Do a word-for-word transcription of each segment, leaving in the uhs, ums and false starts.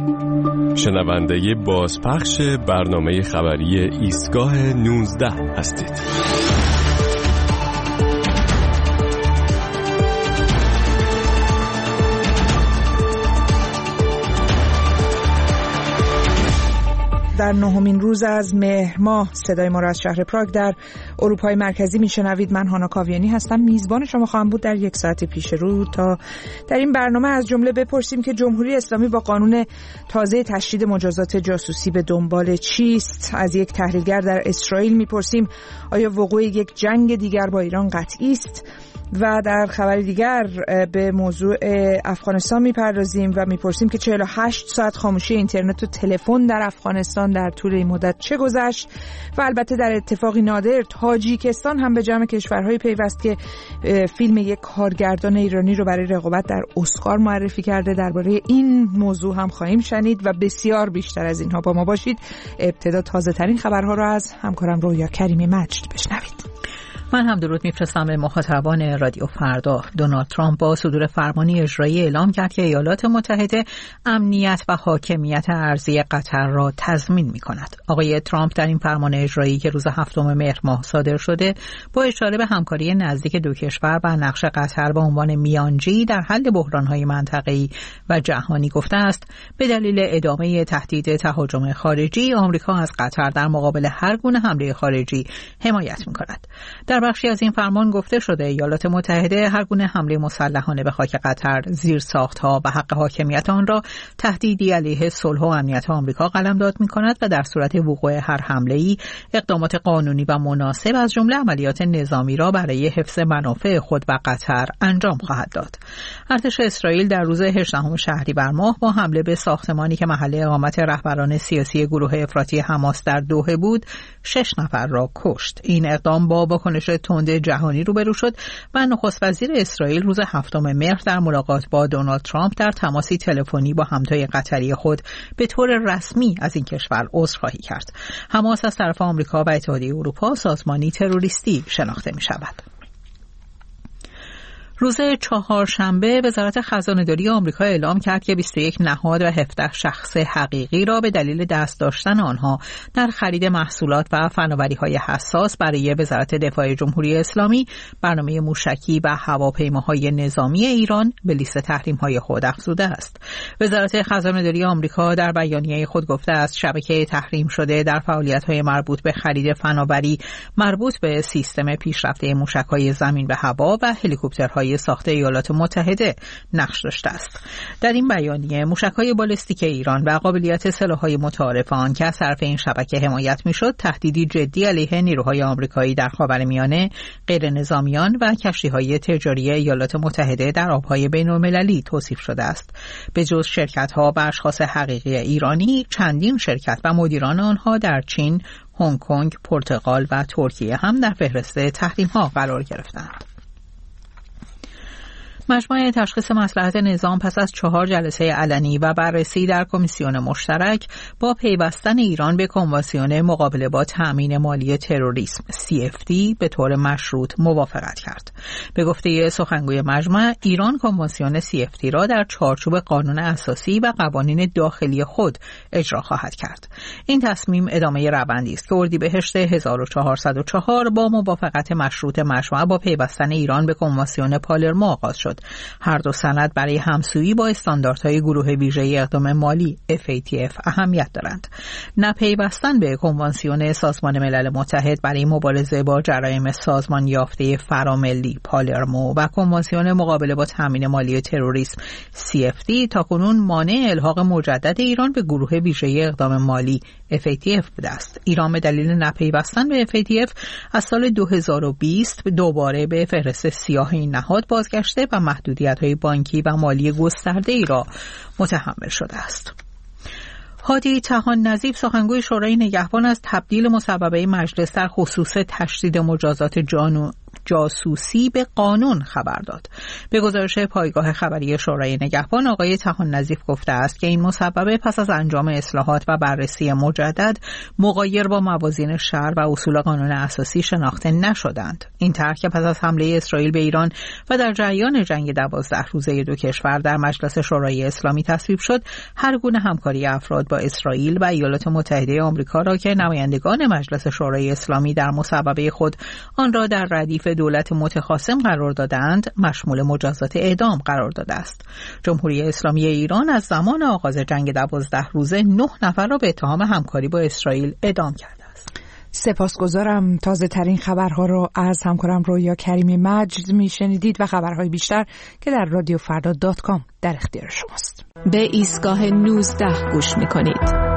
شنونده بازپخش برنامه خبری ایستگاه نوزده هستید. در نهمین روز از مهر ماه صدای ما را از شهر پراگ در اروپای مرکزی میشنوید. من هانا کاویانی هستم، میزبان شما خواهم بود در یک ساعت پیش رو تا در این برنامه از جمله بپرسیم که جمهوری اسلامی با قانون تازه تشدید مجازات جاسوسی به دنبال چیست. از یک تحلیلگر در اسرائیل میپرسیم آیا وقوع یک جنگ دیگر با ایران قطعی است؟ و در خبر دیگر به موضوع افغانستان میپردازیم و میپرسیم که چهل و هشت ساعت خاموشی اینترنت و تلفن در افغانستان در طول این مدت چه گذشت. و البته در اتفاقی نادر تاجیکستان هم به جمع کشورهای پیوست که فیلم یک کارگردان ایرانی رو برای رقابت در اسکار معرفی کرده. درباره این موضوع هم خواهیم شنید و بسیار بیشتر از اینها با ما باشید. ابتدا تازه ترین خبرها رو از همکارم رویا کریمی مجد بشنوید. من هم درود میفرستم به مخاطبان رادیو فردا. دونالد ترامپ با صدور فرمانی اجرایی اعلام کرد که ایالات متحده امنیت و حاکمیت ارضی قطر را تضمین می‌کند. آقای ترامپ در این فرمان اجرایی که روز هفتم مهر ماه صادر شده با اشاره به همکاری نزدیک دو کشور و نقش قطر به عنوان میانجی در حل بحران‌های منطقه‌ای و جهانی گفته است به دلیل ادامه تهدید تهاجم خارجی آمریکا از قطر در مقابل هر گونه حمله خارجی حمایت می‌کند. در بخشی از این فرمان گفته شده ایالات متحده هر گونه حمله مسلحانه به خاک قطر، زیرساخت‌ها و حق حاکمیت آن را تهدیدی علیه صلح و امنیت آمریکا قلمداد می‌کند و در صورت وقوع هر حمله‌ای اقدامات قانونی و مناسب از جمله عملیات نظامی را برای حفظ منافع خود و قطر انجام خواهد داد. ارتش اسرائیل در روز هجدهم شهریور ماه با حمله به ساختمانی که محل اقامت رهبران سیاسی گروه افراطی حماس در دوحه بود، شش نفر را کشت. این اقدام با واکنش تند جهانی روبرو شد و نخست وزیر اسرائیل روز هفتم مهر در ملاقات با دونالد ترامپ در تماسی تلفنی با همتای قطری خود به طور رسمی از این کشور عذرخواهی کرد. حماس از طرف آمریکا و اتحادیه اروپا سازمانی تروریستی شناخته می شود. روز چهارشنبه وزارت خزانه‌داری آمریکا اعلام کرد که بیست و یک نهاد و هفده شخص حقیقی را به دلیل دست داشتن آنها در خرید محصولات و فناوری‌های حساس برای وزارت دفاع جمهوری اسلامی برنامه موشکی و هواپیماهای نظامی ایران به لیست تحریم‌های خود افزوده است. وزارت خزانه‌داری آمریکا در بیانیه خود گفته است شبکه تحریم شده در فعالیت‌های مربوط به خرید فناوری مربوط به سیستم پیشرفته موشک‌های زمین به هوا و هلیکوپترهای ساخته ایالات متحده نقش داشته است. در این بیانیه موشک‌های بالستیک ایران و قابلیت سلاح‌های متعارف آن که از طرف این شبکه حمایت می‌شد تهدیدی جدی علیه نیروهای آمریکایی در خاورمیانه، غیر نظامیان و کشتی‌های تجاری ایالات متحده در آب‌های بین‌المللی توصیف شده است. به جز شرکت‌ها و اشخاص حقیقی ایرانی، چندین شرکت و مدیران آنها در چین، هنگ کنگ، پرتغال و ترکیه هم در فهرست تحریم‌ها قرار گرفتند. مجمع تشخیص مصلحت نظام پس از چهار جلسه علنی و بررسی در کمیسیون مشترک با پیوستن ایران به کنوانسیون مقابله با تأمین مالی تروریسم سی اف دی به طور مشروط موافقت کرد. به گفته سخنگوی مجمع، ایران کنوانسیون سی اف دی را در چارچوب قانون اساسی و قوانین داخلی خود اجرا خواهد کرد. این تصمیم ادامه روندی است که اردیبهشت هزار و چهارصد و چهار با موافقت مشروط مجمع با پیوستن ایران به کنوانسیون پالرمو آغاز شد. هر دو سند برای همسویی با استانداردهای گروه ویژه اقدام مالی اف ای تی اف اهمیت دارند. نپیوستن به کنوانسیون سازمان ملل متحد برای مبارزه با جرایم سازمان یافته فراملی پالرمو و کنوانسیون مقابله با تامین مالی تروریسم سی اف دی تاکنون مانع الحاق مجدد ایران به گروه ویژه اقدام مالی اف ای تی اف بوده است. ایران به دلیل نپیوستن به اف ای تی اف از سال دو هزار و بیست دوباره به فهرست سیاه این نهاد بازگشته و محدودیت‌های بانکی و مالی گسترده‌ای را متحمل شده است. هادی طحان نظیف سخنگوی شورای نگهبان از تبدیل مصوبه مجلس در خصوص تشدید مجازات جانو جاسوسی به قانون خبر داد. به گزارش پایگاه خبری شورای نگهبان، آقای طحان نظیف گفته است که این مصوبه پس از انجام اصلاحات و بررسی مجدد مغایر با موازین شرع و اصول قانون اساسی شناخته نشدند. این طرح که پس از حمله اسرائیل به ایران و در جریان جنگ دوازده روزه دو کشور در مجلس شورای اسلامی تصویب شد، هر گونه همکاری افراد با اسرائیل و ایالات متحده آمریکا را که نمایندگان مجلس شورای اسلامی در مصوبه خود آن را در ردیف دولت متخاصم قرار دادند، مشمول مجازات اعدام قرار داده است. جمهوری اسلامی ایران از زمان آغاز جنگ دوازده روزه نه نفر را به اتهام همکاری با اسرائیل اعدام کرده است. سپاسگزارم. تازه ترین خبرها را از همکارم رویا کریمی مجد میشنیدید و خبرهای بیشتر که در رادیو فردا دات کام در اختیار شماست. به ایستگاه نوزده گوش میکنید.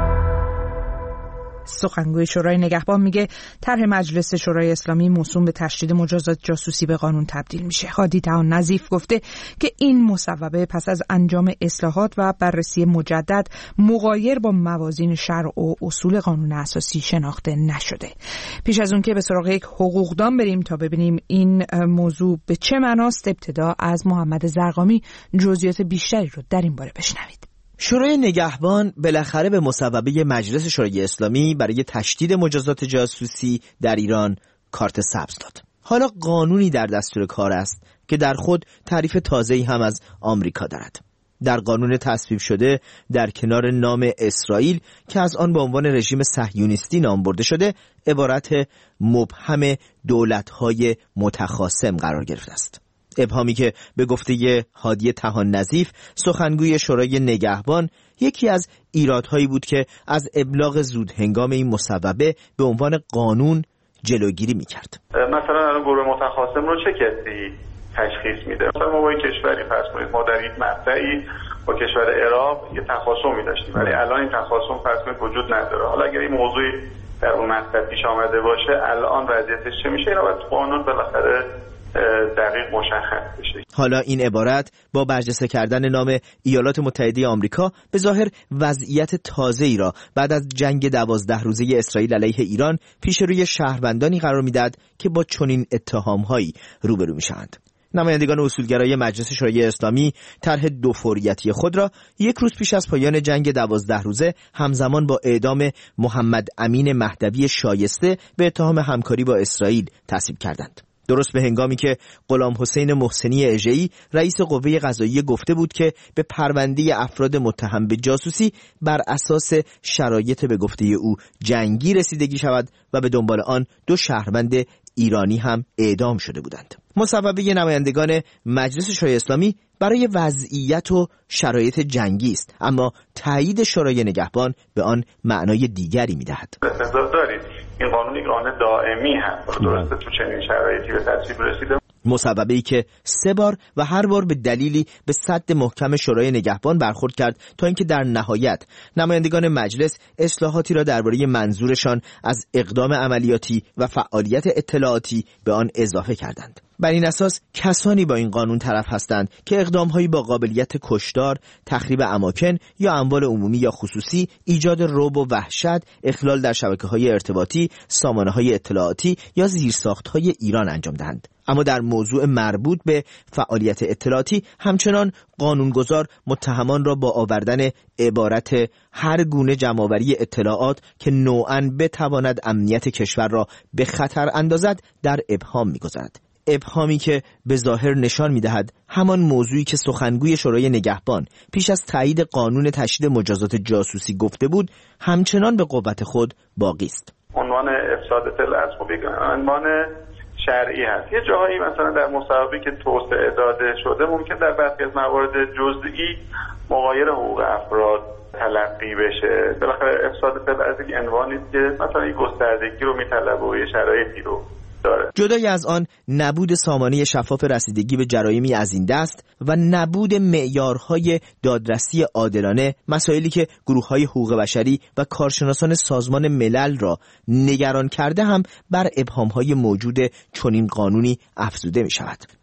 سخنگوی شورای نگهبان میگه طرح مجلس شورای اسلامی موسوم به تشدید مجازات جاسوسی به قانون تبدیل میشه. هادی طحان نظیف گفته که این مصوبه پس از انجام اصلاحات و بررسی مجدد مغایر با موازین شرع و اصول قانون اساسی شناخته نشده. پیش از اون که به سراغ یک حقوقدان بریم تا ببینیم این موضوع به چه معناست، ابتدا از محمد زرقامی جزئیات بیشتری رو در این باره بشنوید. شورای نگهبان بالاخره به مصوبه مجلس شورای اسلامی برای تشدید مجازات جاسوسی در ایران کارت سبز داد. حالا قانونی در دستور کار است که در خود تعریف تازه‌ای هم از آمریکا دارد. در قانون تصویب شده در کنار نام اسرائیل که از آن به عنوان رژیم صهیونیستی نام برده شده، عبارت مبهم دولت‌های متخاصم قرار گرفته است. ابهامی که به گفته هادی طحان نظیف سخنگوی شورای نگهبان یکی از ایرادهایی بود که از ابلاغ زود هنگام این مصوبه به عنوان قانون جلوگیری می‌کرد. مثلا الان گروه متخاصم رو چه کسی تشخیص میده؟ مثلا ما با کشوری فرض کنید ما در یک مقطعی با کشور عراق یه تخاصمی داشتیم ولی الان این تخاصم فرض کنید وجود نداره. حالا اگر این موضوعی در اون مقطع پیش آمده باشه الان وضعیتش چه میشه؟ اینا باید قانون بالاخره دقیق مشخص بشه. حالا این عبارت با برجسته کردن نام ایالات متحده آمریکا به ظاهر وضعیت تازه‌ای را بعد از جنگ دوازده روزه اسرائیل علیه ایران پیش روی شهروندانی قرار میداد که با چنین اتهام‌هایی روبرو میشوند. نمایندگان اصولگرای مجلس شورای اسلامی طرح دو فوریتی خود را یک روز پیش از پایان جنگ دوازده روزه همزمان با اعدام محمد امین مهدوی شایسته به اتهام همکاری با اسرائیل تصویب کردند. درست به هنگامی که غلام حسین محسنی اژه‌ای رئیس قوه قضاییه گفته بود که به پرونده افراد متهم به جاسوسی بر اساس شرایط به گفته او جنگی رسیدگی شود و به دنبال آن دو شهروند ایرانی هم اعدام شده بودند. مصوبه نمایندگان مجلس شورای اسلامی برای وضعیت و شرایط جنگی است، اما تایید شورای نگهبان به آن معنای دیگری می‌دهد. این قانون یک قانون دائمی هست. درسته تو چنین شرایطی به تصویب رسیده. مصوبه‌ای که سه بار و هر بار به دلیلی به سد محکم شورای نگهبان برخورد کرد تا اینکه در نهایت نمایندگان مجلس اصلاحاتی را درباره منظورشان از اقدام عملیاتی و فعالیت اطلاعاتی به آن اضافه کردند. بر این اساس کسانی با این قانون طرف هستند که اقدام‌هایی با قابلیت کشتار، تخریب اماکن یا اموال عمومی یا خصوصی، ایجاد رعب و وحشت، اخلال در شبکه‌های ارتباطی، سامانه‌های اطلاعاتی یا زیرساخت‌های ایران انجام دهند. اما در موضوع مربوط به فعالیت اطلاعاتی همچنان قانونگذار متهمان را با آوردن عبارت هر گونه جمع‌آوری اطلاعات که نوعاً بتواند امنیت کشور را به خطر اندازد در ابهام می‌گذارد. ابهامی که به ظاهر نشان می‌دهد همان موضوعی که سخنگوی شورای نگهبان پیش از تایید قانون تشدید مجازات جاسوسی گفته بود همچنان به قوت خود باقی است. عنوان افساد اطلاع از عنوان شرعی هست. یه جاهایی مثلا در مصوبه‌ای که توسعه داده شده ممکن در برخی از موارد جزئی مغایر حقوق افراد تلقی بشه. بالاخره افساد اطلاع از یک عنوانی که مثلا یک گستردگی رو میطلبه و یه شرایطی رو داره. جدای از آن نبود سامانه شفاف رسیدگی به جرایمی از این دست و نبود معیارهای دادرسی عادلانه، مسائلی که گروه‌های حقوق بشری و کارشناسان سازمان ملل را نگران کرده هم بر ابهام‌های موجود چنین قانونی افزوده می‌شود.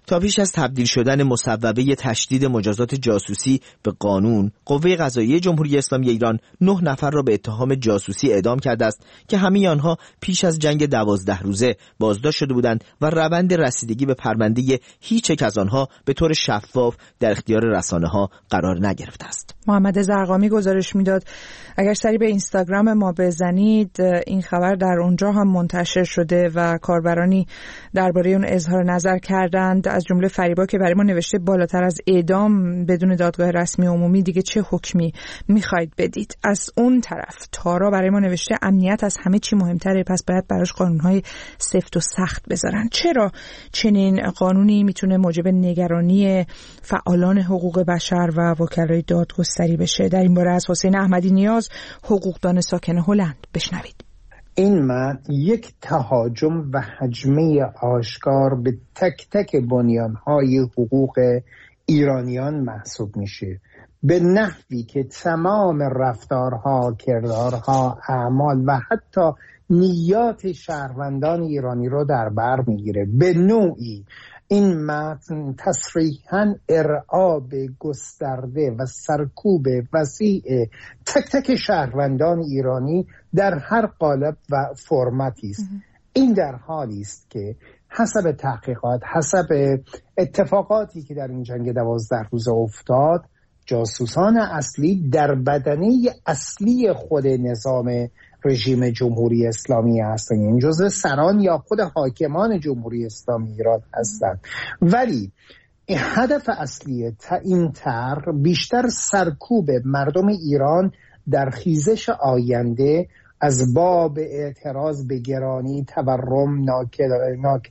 تا پیش از تبدیل شدن مصوبه تشدید مجازات جاسوسی به قانون، قوه قضاییه جمهوری اسلامی ایران نه نفر را به اتهام جاسوسی اعدام کرده است که همه آنها پیش از جنگ دوازده روزه بازداشت شده بودند و روند رسیدگی به پرونده هیچ یک از آنها به طور شفاف در اختیار رسانه‌ها قرار نگرفته است. محمد زرقامی گزارش میداد اگر سری به اینستاگرام ما بزنید این خبر در اونجا هم منتشر شده و کاربرانی درباره اون اظهار نظر کردند، از جمله فریبا که برای ما نوشته بالاتر از اعدام بدون دادگاه رسمی عمومی دیگه چه حکمی میخواید بدید. از اون طرف تارا برای ما نوشته امنیت از همه چی مهمتره، پس باید براش قانونهای سفت و سخت بذارن. چرا چنین قانونی میتونه موجب نگرانی فعالان حقوق بشر و وکلای دادگستری بشه؟ در این باره از حسین احمدی نیاز، حقوقدان ساکن هلند، بشنوید. این متن یک تهاجم و هجمه آشکار به تک تک بنیانهای حقوق ایرانیان محسوب میشه، به نحوی که تمام رفتارها، کردارها، اعمال و حتی نیات شهروندان ایرانی رو در بر میگیره. به نوعی این متن تصریحاً ارعاب گسترده و سرکوب وسیع تک تک شهروندان ایرانی در هر قالب و فرمتی است. این در حالی است که حسب تحقیقات، حسب اتفاقاتی که در این جنگ دوازده روزه افتاد، جاسوسان اصلی در بدنه اصلی خود نظام رژیم جمهوری اسلامی هستند، این جزء سران یا خود حاکمان جمهوری اسلامی ایران هستند. ولی هدف اصلی این طرح بیشتر سرکوب مردم ایران در خیزش آینده از باب اعتراض به گرانی، تورم، ناک... ناک...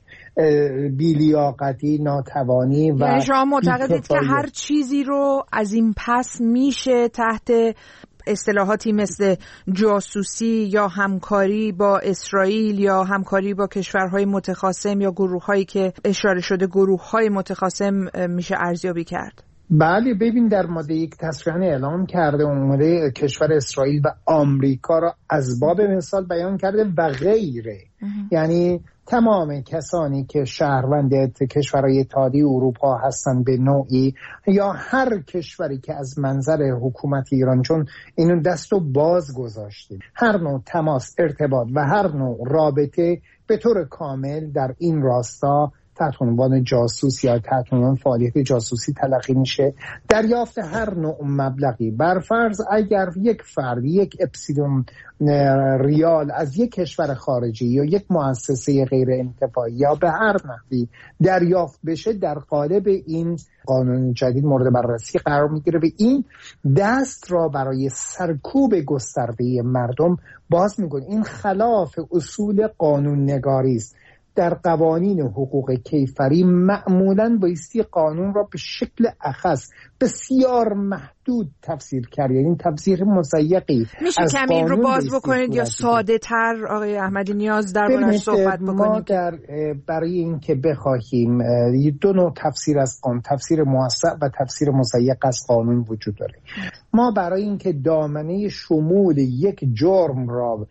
بیلیاقتی، ناتوانی و یعنی شما معتقدید که هر چیزی رو از این پس میشه تحت اصطلاحاتی مثل جاسوسی یا همکاری با اسرائیل یا همکاری با کشورهای متخاصم یا گروه‌هایی که اشاره شده گروه‌های متخاصم میشه ارزیابی کرد؟ بله، ببین در ماده یک تصریحاً اعلام کرده اومده کشور اسرائیل و آمریکا را از باب مثال بیان کرده و غیره. یعنی تمام کسانی که شهروند کشورهای اتحادیه اروپا هستند به نوعی، یا هر کشوری که از منظر حکومت ایران، چون اینو دستو باز گذاشته، هر نوع تماس، ارتباط و هر نوع رابطه به طور کامل در این راستا تحت عنوان جاسوس یا تحت عنوان فعالیت جاسوسی تلقی میشه. دریافت هر نوع مبلغی، بر فرض اگر یک فرد یک اپسیلون ریال از یک کشور خارجی یا یک مؤسسه غیر انتفاعی یا به هر نحوی دریافت بشه، در قالب این قانون جدید مورد بررسی قرار میگیره و این دست را برای سرکوب گسترده مردم باز میکنه. این خلاف اصول قانون نگاری است. در قوانین حقوق کیفری معمولاً بایستی قانون را به شکل اخص بسیار محدود تفسیر کرد، یعنی تفسیر مضیقی. میشه کمی این رو باز بکنید یا ساده تر آقای احمدی نیاز دربارش صحبت بکنید؟ ما در برای این که بخواهیم دو نوع تفسیر از قانون، تفسیر موسع و تفسیر مضیق از قانون وجود داره. ما برای این که دامنه شمول یک جرم را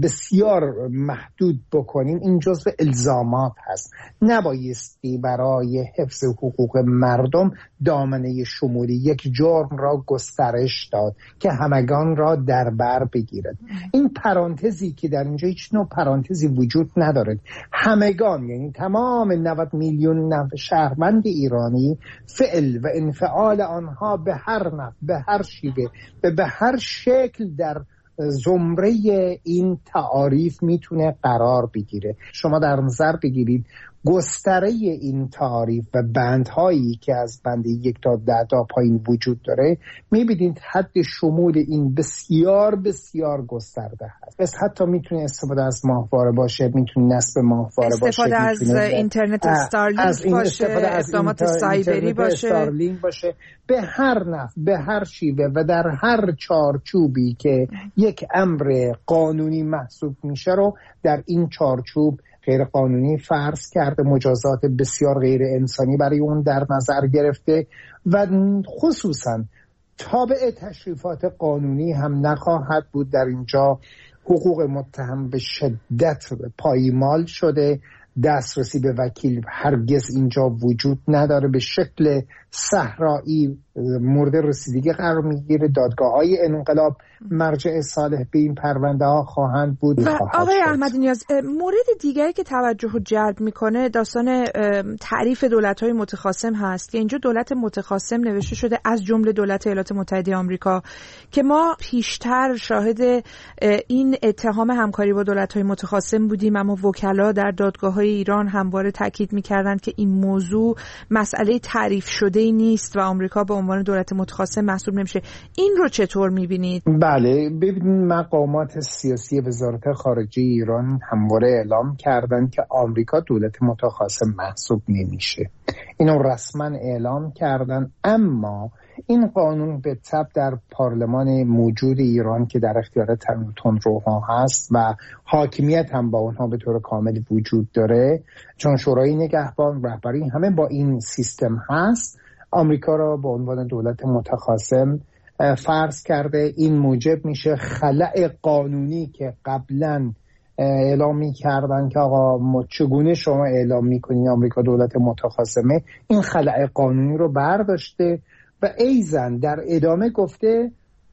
بسیار محدود بکنیم، این جزو الزامات هست. نبایستی برای حفظ حقوق مردم دامنه شمولی یک جرم را گسترش داد که همگان را در بر بگیرد. این پرانتزی که در اینجا هیچ نوع پرانتزی وجود ندارد. همگان، یعنی تمام نود میلیون شهروند ایرانی، فعل و انفعال آنها به هر نحو، به هر شیوه، به, به هر شکل در زمره این تعاریف میتونه قرار بگیره. شما در نظر بگیرید گستره این تعاریف و بندهایی که از بند یک تا ده تا پایین وجود داره، میبینید حد شمول این بسیار بسیار گسترده هست. بس حتی میتونه استفاده از ماهواره باشه، میتونه نصب ماهواره باشه، استفاده از اینترنت استارلینک باشه، اقدامات سایبری باشه، استارلینک باشه، به هر نحو، به هر شیوه و در هر چارچوبی که یک امر قانونی محسوب میشه رو در این چارچوب غیر قانونی فرض کرده، مجازات بسیار غیر انسانی برای اون در نظر گرفته و خصوصا تابع تشریفات قانونی هم نخواهد بود. در اینجا حقوق متهم به شدت پایمال شده، دسترسی به وکیل هرگز اینجا وجود نداره، به شکل صحرایی مورد رسیدگی قرار میگیره. دادگاه‌های انقلاب مرجع صالح به این پرونده ها خواهند بود. و آقای احمدی نیاز، مورد دیگری که توجه رو جلب میکنه داستان تعریف دولت‌های متخاصم هست که اینجا دولت متخاصم نوشته شده از جمله دولت ایالات متحده آمریکا که ما پیشتر شاهد این اتهام همکاری با دولت‌های متخاصم بودیم، اما وکلا در دادگاه‌های ایران همواره تاکید می‌کردند که این موضوع مسئله تعریف شده‌ای نیست و آمریکا به عنوان دولت متخاصم محسوب نمیشه. این رو چطور می‌بینید؟ بله، ببینید مقامات سیاسی وزارت خارجه ایران همواره اعلام کردند که آمریکا دولت متخاصم محسوب نمیشه. اینو رسما اعلام کردن، اما این قانون به تبع در پارلمان موجود ایران که در اختیار تندروها هست و حاکمیت هم با اونها به طور کامل وجود داره، چون شورای نگهبان رهبری همه با این سیستم هست، آمریکا را به عنوان دولت متخاصم فرض کرده. این موجب میشه خلأ قانونی که قبلا اعلام می‌کردن که آقا چگونه شما اعلام می‌کنین آمریکا دولت متخاصمه، این خلأ قانونی رو برداشته و ایزن در ادامه گفته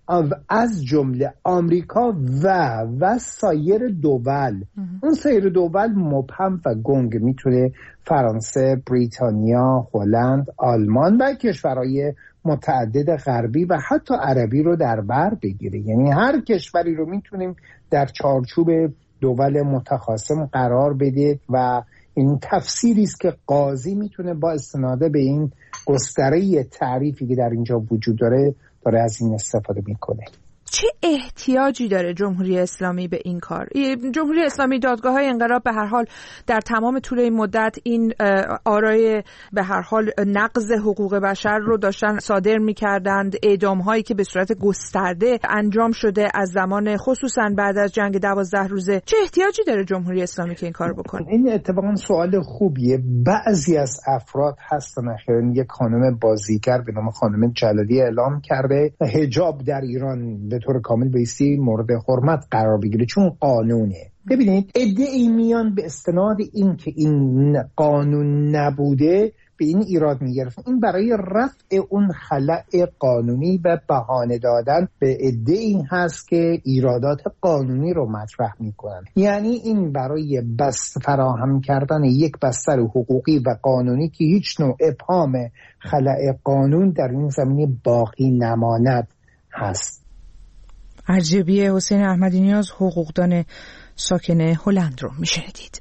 از جمله آمریکا و و سایر دول. اون سایر دول مبهم و گنگ، میتونه فرانسه، بریتانیا، هلند، آلمان و کشورهای متعدد غربی و حتی عربی رو در بر بگیره. یعنی هر کشوری رو میتونیم در چارچوب دول متخاصم قرار بده و این تفسیری است که قاضی میتونه با استناد به این گستره تعریفی که در اینجا وجود داره داره از این استفاده میکنه. چه احتیاجی داره جمهوری اسلامی به این کار؟ جمهوری اسلامی دادگاه‌های انقلاب به هر حال در تمام طول این مدت این آرای به هر حال نقض حقوق بشر رو داشتن صادر می‌کردند، اعدام‌هایی که به صورت گسترده انجام شده از زمان خصوصا بعد از جنگ دوازده روزه. چه احتیاجی داره جمهوری اسلامی که این کار بکنه؟ این اتفاقا سوال خوبیه. بعضی از افراد هستن، اخیراً یک خانم بازیگر به نام خانم جلالی اعلام کرده حجاب در ایران به طور کامل بایستی مورد حرمت قرار بگیره چون قانونه. ببینید ادعی میان به استناد این که این قانون نبوده به این ایراد میگرفت. این برای رفع اون خلأ قانونی و بهانه دادن به ادعی هست که ایرادات قانونی رو مطرح میکنن. یعنی این برای بست فراهم کردن یک بستر حقوقی و قانونی که هیچ نوع ابهام خلأ قانون در این زمینه باقی نماند هست. ارجبی حسین احمدی نیاز، حقوقدان ساکن هلند رو میشنیدید.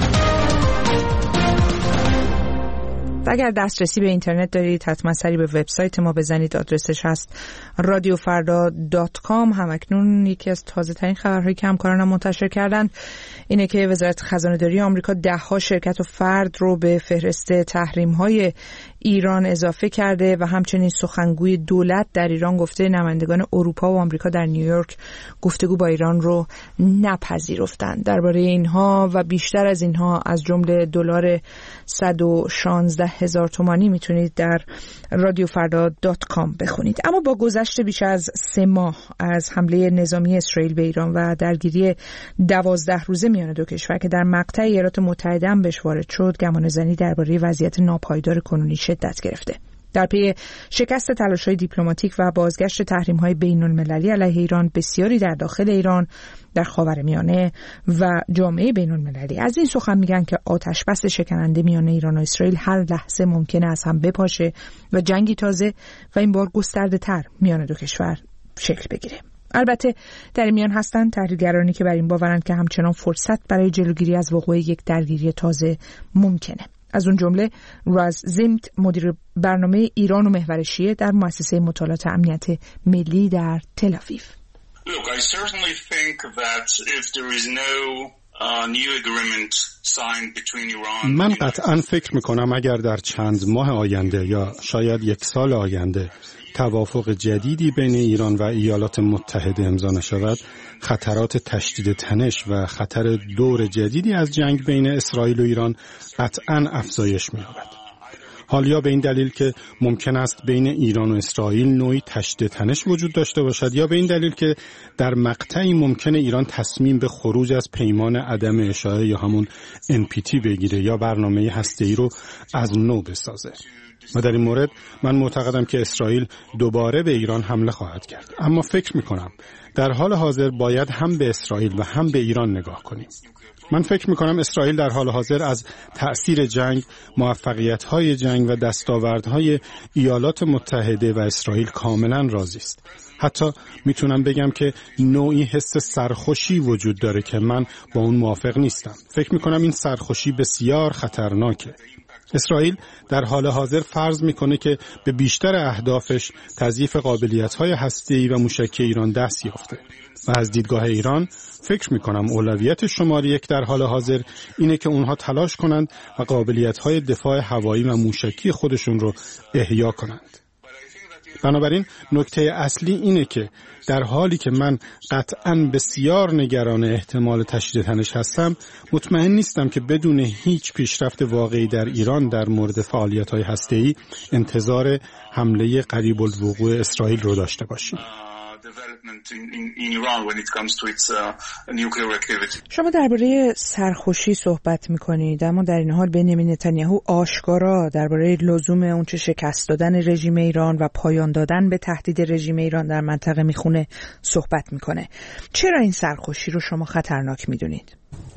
اگر دسترسی به اینترنت دارید حتما سری به وبسایت ما بزنید. آدرسش هست رادیو فردا دات کام. همکنون یکی از تازه ترین خبرهایی که همکارانم منتشر کردند اینه که وزارت خزانه داری آمریکا ده ها شرکت و فرد رو به فهرست تحریم های ایران اضافه کرده و همچنین سخنگوی دولت در ایران گفته نمایندگان اروپا و آمریکا در نیویورک گفتگو با ایران رو نپذیرفتند. درباره اینها و بیشتر از اینها از جمله دلار صد و شانزده هزار تومانی میتونید در رادیو فردا دات کام بخونید. اما با گذشت بیش از سه ماه از حمله نظامی اسرائیل به ایران و درگیری دوازده روزه میان دو کشور که در مقطع ایالات متحده هم بهش وارد شد، گمانه‌زنی درباره وضعیت ناپایدار کنونی شدت گرفته. در پی شکست تلاش‌های دیپلماتیک و بازگشت تحریم‌های بین‌المللی علیه ایران، بسیاری در داخل ایران، در خاورمیانه و جامعه بین‌المللی از این سخن میگن که آتش بس شکننده میان ایران و اسرائیل هر لحظه ممکنه از هم بپاشه و جنگی تازه و این بار گسترده‌تر میان دو کشور شکل بگیره. البته در این میان هستند تحلیلگرانی که بر این باورند که همچنان فرصت برای جلوگیری از وقوع یک درگیری تازه ممکنه. از اون جمله راز زیمت، مدیر برنامه ایران و محور شیعه در مؤسسه مطالعات امنیت ملی در تل آویو. Look, I certainly think that if there is no uh, new agreement signed between Iran من قطعاً فکر میکنم اگر در چند ماه آینده یا شاید یک سال آینده توافق جدیدی بین ایران و ایالات متحده امضا نشود، خطرات تشدید تنش و خطر دور جدیدی از جنگ بین اسرائیل و ایران قطعاً افزایش می‌یابد. حال یا به این دلیل که ممکن است بین ایران و اسرائیل نوعی تشدید تنش وجود داشته باشد، یا به این دلیل که در مقطعی ممکن ایران تصمیم به خروج از پیمان عدم اشاعه یا همون ان پی تی بگیره یا برنامه هسته‌ای رو از نو بسازه. و در این مورد من معتقدم که اسرائیل دوباره به ایران حمله خواهد کرد. اما فکر میکنم در حال حاضر باید هم به اسرائیل و هم به ایران نگاه کنیم. من فکر میکنم اسرائیل در حال حاضر از تأثیر جنگ، موفقیت‌های جنگ و دستاوردهای ایالات متحده و اسرائیل کاملا راضی است. حتی میتونم بگم که نوعی حس سرخوشی وجود داره که من با اون موافق نیستم. فکر میکنم این سرخوشی بسیار خطرناکه. اسرائیل در حال حاضر فرض میکنه که به بیشتر اهدافش تضعیف قابلیت‌های هسته‌ای و موشکی ایران دست یافته و از دیدگاه ایران فکر میکنم اولویت شماره یک در حال حاضر اینه که اونها تلاش کنند و قابلیت‌های دفاع هوایی و موشکی خودشون رو احیا کنند. بنابراین نکته اصلی اینه که در حالی که من قطعاً بسیار نگران احتمال تشدید تنش هستم، مطمئن نیستم که بدون هیچ پیشرفت واقعی در ایران در مورد فعالیت‌های هسته‌ای انتظار حمله قریب الوقوع اسرائیل رو داشته باشیم. شما درباره سرخوشی صحبت می‌کنید، اما در این حال بنیامین نتانیاهو آشکارا درباره لزوم اونچه شکست دادن رژیم ایران و پایان دادن به تهدید رژیم ایران در منطقه میخونه صحبت میکنه. چرا این سرخوشی رو شما خطرناک میدونید؟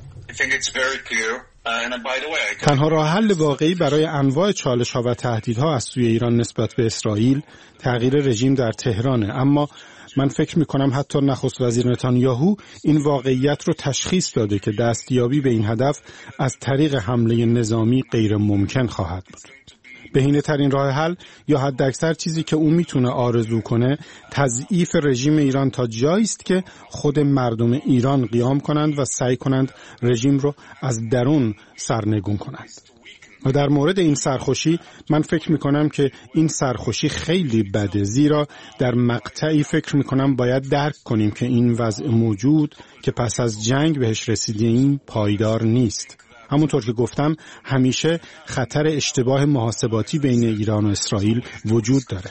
تنها راه حل واقعی برای انواع چالش‌ها و تهدیدها از سوی ایران نسبت به اسرائیل تغییر رژیم در تهرانه، اما من فکر میکنم حتی نخست وزیر نتانیاهو این واقعیت رو تشخیص داده که دستیابی به این هدف از طریق حمله نظامی غیر ممکن خواهد بود. بهینه ترین راه حل یا حداکثر چیزی که اون میتونه آرزو کنه تضعیف رژیم ایران تا جایی است که خود مردم ایران قیام کنند و سعی کنند رژیم رو از درون سرنگون کنند. و در مورد این سرخوشی من فکر میکنم که این سرخوشی خیلی بده، زیرا در مقطعی فکر میکنم باید درک کنیم که این وضع موجود که پس از جنگ بهش رسیدیم پایدار نیست. همونطور که گفتم همیشه خطر اشتباه محاسباتی بین ایران و اسرائیل وجود داره.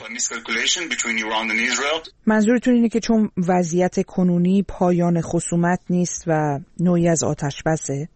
منظورتون اینه که چون وضعیت کنونی پایان خصومت نیست و نوعی از آتش بسه؟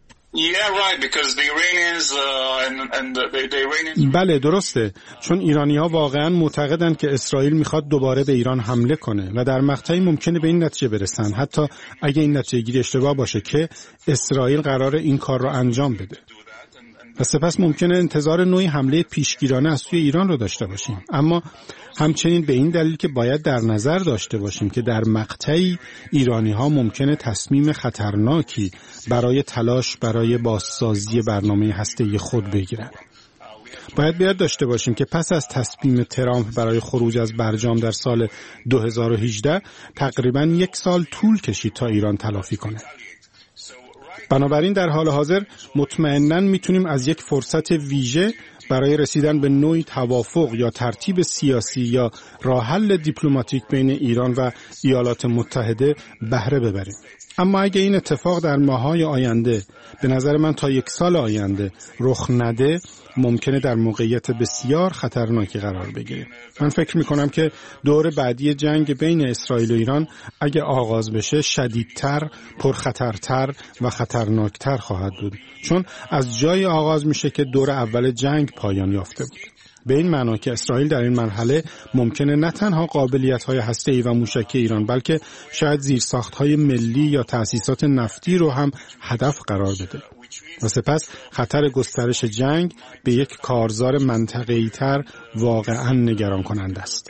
بله درسته، چون ایرانی‌ها واقعاً معتقدند که اسرائیل میخواد دوباره به ایران حمله کنه و در مقطعی ممکنه به این نتیجه برسن، حتی اگه این نتیجه گیری اشتباه باشه، که اسرائیل قراره این کار رو انجام بده و سپس ممکنه انتظار نوعی حمله پیشگیرانه از سوی ایران رو داشته باشیم. اما همچنین به این دلیل که باید در نظر داشته باشیم که در مقطعی ایرانی‌ها ممکنه تصمیم خطرناکی برای تلاش برای بازسازی برنامه هسته‌ای خود بگیرن. باید بیاد داشته باشیم که پس از تصمیم ترامپ برای خروج از برجام در سال دو هزار و هجده تقریباً یک سال طول کشید تا ایران تلافی کنه. بنابراین در حال حاضر مطمئناً میتونیم از یک فرصت ویژه برای رسیدن به نوعی توافق یا ترتیب سیاسی یا راه حل دیپلماتیک بین ایران و ایالات متحده بهره ببریم. اما اگه این اتفاق در ماه‌های آینده، به نظر من تا یک سال آینده رخ نده، ممکنه در موقعیت بسیار خطرناکی قرار بگیریم. من فکر میکنم که دور بعدی جنگ بین اسرائیل و ایران اگه آغاز بشه شدیدتر، پرخطرتر و خطرناکتر خواهد بود، چون از جای آغاز میشه که دور اول جنگ پایان یافته بود. به این معنا که اسرائیل در این مرحله ممکنه نه تنها قابلیت‌های هسته‌ای و موشکی ایران، بلکه شاید زیرساخت‌های ملی یا تأسیسات نفتی رو هم هدف قرار بده و سپس خطر گسترش جنگ به یک کارزار منطقه‌ای‌تر واقعاً نگران کننده است.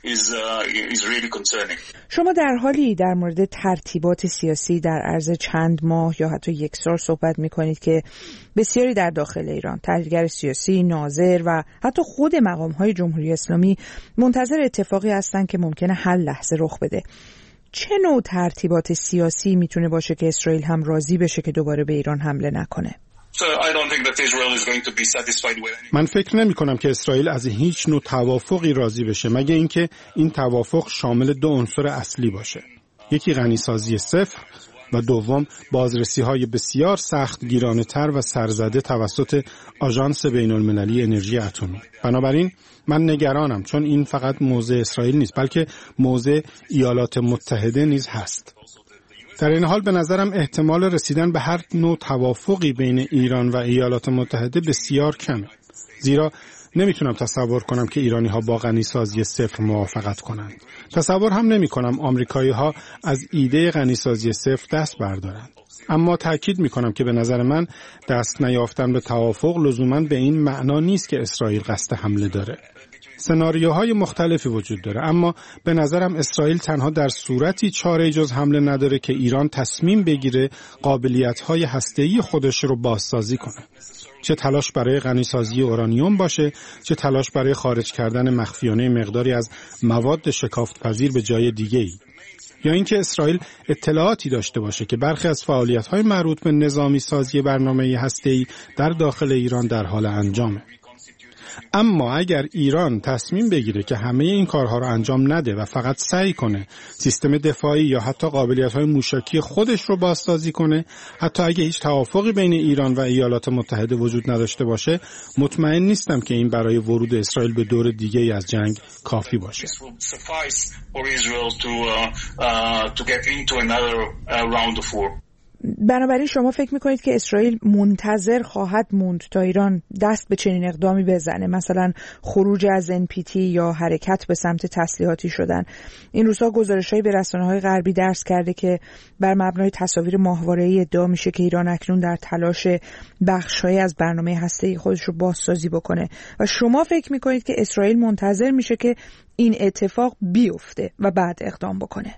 شما در حالی در مورد ترتیبات سیاسی در عرض چند ماه یا حتی یک سال صحبت می‌کنید که بسیاری در داخل ایران، تحلیلگر سیاسی، ناظر و حتی خود مقام‌های جمهوری اسلامی منتظر اتفاقی هستند که ممکنه هر لحظه رخ بده. چه نوع ترتیبات سیاسی میتونه باشه که اسرائیل هم راضی بشه که دوباره به ایران حمله نکنه؟ من فکر نمی کنم که اسرائیل از هیچ نوع توافقی راضی بشه، مگه اینکه این توافق شامل دو عنصر اصلی باشه. یکی غنیسازی صفر و دوم بازرسی‌های بسیار سخت گیرانه‌تر و سرزده توسط آژانس بین‌المللی انرژی اتمی. بنابراین من نگرانم، چون این فقط موضع اسرائیل نیست بلکه موضع ایالات متحده نیز هست. در این حال به نظرم احتمال رسیدن به هر نوع توافقی بین ایران و ایالات متحده بسیار کمه، زیرا نمیتونم تصور کنم که ایرانی ها با غنیسازی صفر موافقت کنند. تصور هم نمی کنم آمریکایی ها از ایده غنیسازی صفر دست بردارند. اما تأکید می کنم که به نظر من دست نیافتن به توافق لزوماً به این معنا نیست که اسرائیل قصد حمله داره. سناریوهای مختلفی وجود داره، اما به نظرم اسرائیل تنها در صورتی چاره جز حمله نداره که ایران تصمیم بگیره قابلیت‌های هسته‌ای خودش رو بازسازی کنه. چه تلاش برای غنیسازی اورانیوم باشه، چه تلاش برای خارج کردن مخفیانه مقداری از مواد شکافت‌پذیر به جای دیگه‌ای. یا اینکه اسرائیل اطلاعاتی داشته باشه که برخی از فعالیت‌های مربوط به نظامی سازی برنامه هسته‌ای در داخل ایران در حال انجامه. اما اگر ایران تصمیم بگیره که همه این کارها رو انجام نده و فقط سعی کنه سیستم دفاعی یا حتی قابلیت‌های موشکی خودش رو بازسازی کنه، حتی اگه هیچ توافقی بین ایران و ایالات متحده وجود نداشته باشه، مطمئن نیستم که این برای ورود اسرائیل به دور دیگه‌ای از جنگ کافی باشه. بنابراین شما فکر میکنید که اسرائیل منتظر خواهد موند تا ایران دست به چنین اقدامی بزنه، مثلا خروج از ان پی تی یا حرکت به سمت تسلیحاتی شدن؟ این روزها گزارش‌هایی به رسانه‌های غربی درس کرده که بر مبنای تصاویر ماهواره‌ای ادعا میشه که ایران اکنون در تلاش بخش‌هایی از برنامه هسته‌ای خودش رو بازسازی بکنه و شما فکر میکنید که اسرائیل منتظر میشه که این اتفاق بیفته و بعد اقدام بکنه؟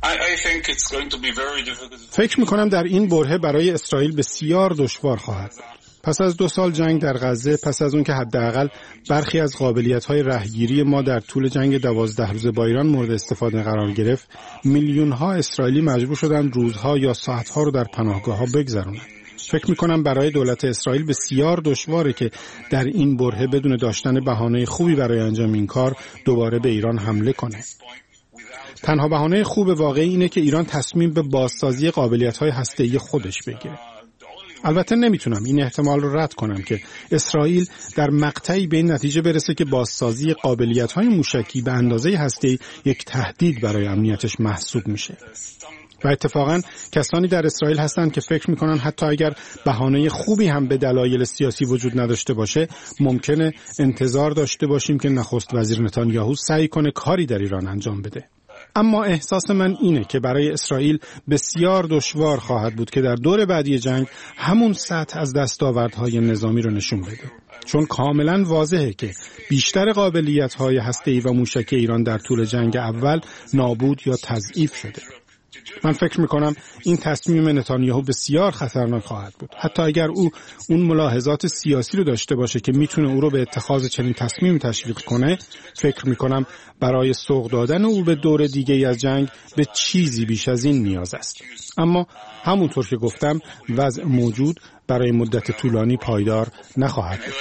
فکر میکنم در این برهه برای اسرائیل بسیار دشوار خواهد. پس از دو سال جنگ در غزه، پس از اون که حداقل برخی از قابلیت‌های رهگیری ما در طول جنگ دوازده روزه با ایران مورد استفاده قرار گرفت، میلیون‌ها اسرائیلی مجبور شدن روزها یا ساعت‌ها رو در پناهگاه‌ها بگذرونند. فکر میکنم برای دولت اسرائیل بسیار دشواره که در این برهه بدون داشتن بهانه خوبی برای انجام این کار دوباره به ایران حمله کنه. تنها بهانه خوب واقعی اینه که ایران تصمیم به بازسازی قابلیت‌های هسته‌ای خودش بگیره. البته نمیتونم این احتمال رو رد کنم که اسرائیل در مقطعی به این نتیجه برسه که بازسازی قابلیت‌های موشکی به اندازه هسته‌ای یک تهدید برای امنیتش محسوب میشه. و اتفاقاً کسانی در اسرائیل هستند که فکر میکنن حتی اگر بهانه خوبی هم به دلایل سیاسی وجود نداشته باشه، ممکنه انتظار داشته باشیم که نخست وزیر نتانیاهو سعی کنه کاری در ایران انجام بده. اما احساس من اینه که برای اسرائیل بسیار دشوار خواهد بود که در دور بعدی جنگ همون سطح از دستاوردهای نظامی رو نشون بده، چون کاملا واضحه که بیشتر قابلیت‌های هسته‌ای و موشکی ایران در طول جنگ اول نابود یا تضعیف شده. من فکر میکنم این تصمیم نتانیاهو بسیار خطرناک خواهد بود، حتی اگر او اون ملاحظات سیاسی رو داشته باشه که میتونه او رو به اتخاذ چنین تصمیم تشویق کنه. فکر میکنم برای سوق دادن او به دور دیگه ای از جنگ به چیزی بیش از این نیاز است. اما همونطور که گفتم وضع موجود برای مدت طولانی پایدار نخواهد بود.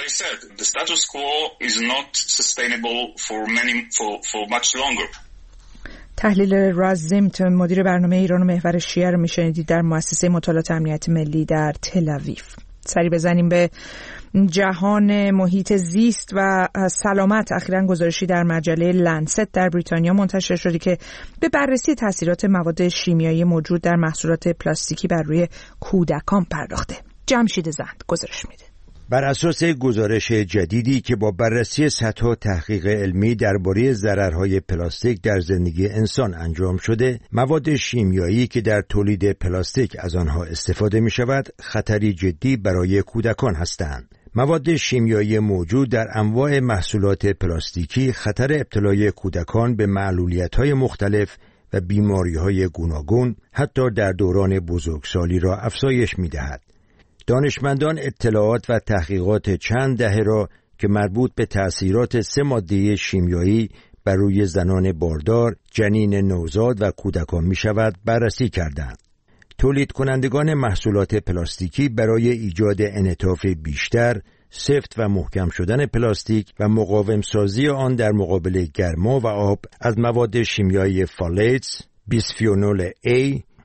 تحلیل راز زیمت، مدیر برنامه ایران و محور شیعه رو میشنیدید در مؤسسه مطالعات امنیت ملی در تل آویو. سری بزنیم به جهان محیط زیست و سلامت. اخیراً گزارشی در مجله لنست در بریتانیا منتشر شده که به بررسی تاثیرات مواد شیمیایی موجود در محصولات پلاستیکی بر روی کودکان پرداخته. جمشید زند گزارش میده. بر اساس گزارش جدیدی که با بررسی صدها تحقیق علمی درباره ضررهای پلاستیک در زندگی انسان انجام شده، مواد شیمیایی که در تولید پلاستیک از آنها استفاده می شود خطری جدی برای کودکان هستند. مواد شیمیایی موجود در انواع محصولات پلاستیکی خطر ابتلای کودکان به معلولیت‌های مختلف و بیماری‌های گوناگون حتی در دوران بزرگسالی را افزایش می‌دهد. دانشمندان اطلاعات و تحقیقات چند دهه را که مربوط به تأثیرات سه ماده شیمیایی بر روی زنان باردار، جنین نوزاد و کودکان می شود بررسی کردند. تولید کنندگان محصولات پلاستیکی برای ایجاد انعطاف بیشتر، سفت و محکم شدن پلاستیک و مقاوم سازی آن در مقابل گرما و آب از مواد شیمیایی فالیتس، بیسفینول A،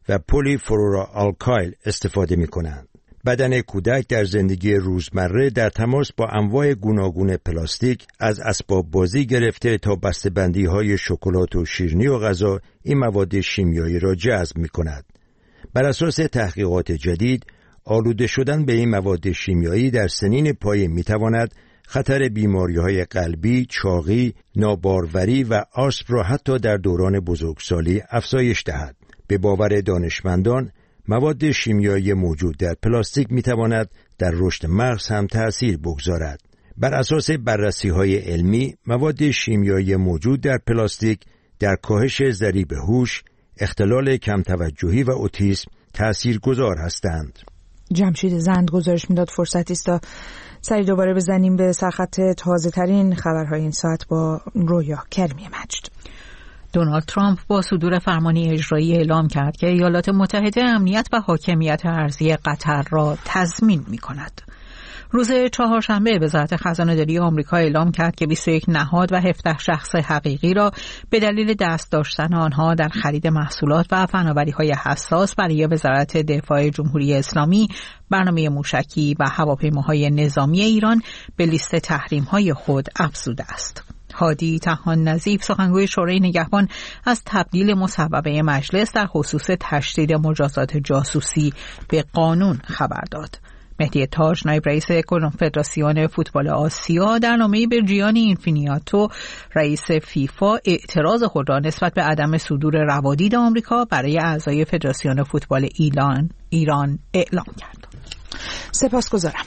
و پلی فلورا آلکایل استفاده می کنند. بدن کودک در زندگی روزمره در تماس با انواع گوناگون پلاستیک از اسباب بازی گرفته تا بسته‌بندی های شکلات و شیرینی و غذا این مواد شیمیایی را جذب می کند. بر اساس تحقیقات جدید، آلوده شدن به این مواد شیمیایی در سنین پایه می تواند خطر بیماری‌های قلبی، چاقی، ناباروری و آسم را حتی در دوران بزرگسالی افزایش دهد. به باور دانشمندان، مواد شیمیایی موجود در پلاستیک می تواند در رشد مغز هم تأثیر بگذارد. بر اساس بررسی‌های علمی، مواد شیمیایی موجود در پلاستیک در کاهش ضریب هوش، اختلال کم توجهی و اوتیسم تأثیرگذار هستند. جمشید زند گزارش میداد. فرصتی است تا سری دوباره بزنیم به سرخط تازه ترین خبرهای این ساعت با رویا کریمی مجد. دونالد ترامپ با صدور فرمانی اجرایی اعلام کرد که ایالات متحده امنیت و حاکمیت ارضی قطر را تضمین می‌کند. روز چهارشنبه وزارت خزانه‌داری آمریکا اعلام کرد که بیست و یک نهاد و هفده شخص حقیقی را به دلیل دست داشتن آنها در خرید محصولات و فناوری‌های حساس برای وزارت دفاع جمهوری اسلامی، برنامه موشکی و هواپیماهای نظامی ایران به لیست تحریم‌های خود افزوده است. هادی طحان نظیف، سخنگوی شورای نگهبان، از تبدیل مصوبه مجلس در خصوص تشدید مجازات جاسوسی به قانون خبر داد. مهدی تاج، نایب رئیس کنفدراسیون فوتبال آسیا، در نامه‌ای به جیانی اینفینیاتو، رئیس فیفا، اعتراض خود را نسبت به عدم صدور روادید آمریکا برای اعضای فدراسیون فوتبال ایران ایران اعلام کرد. سپاسگزارم.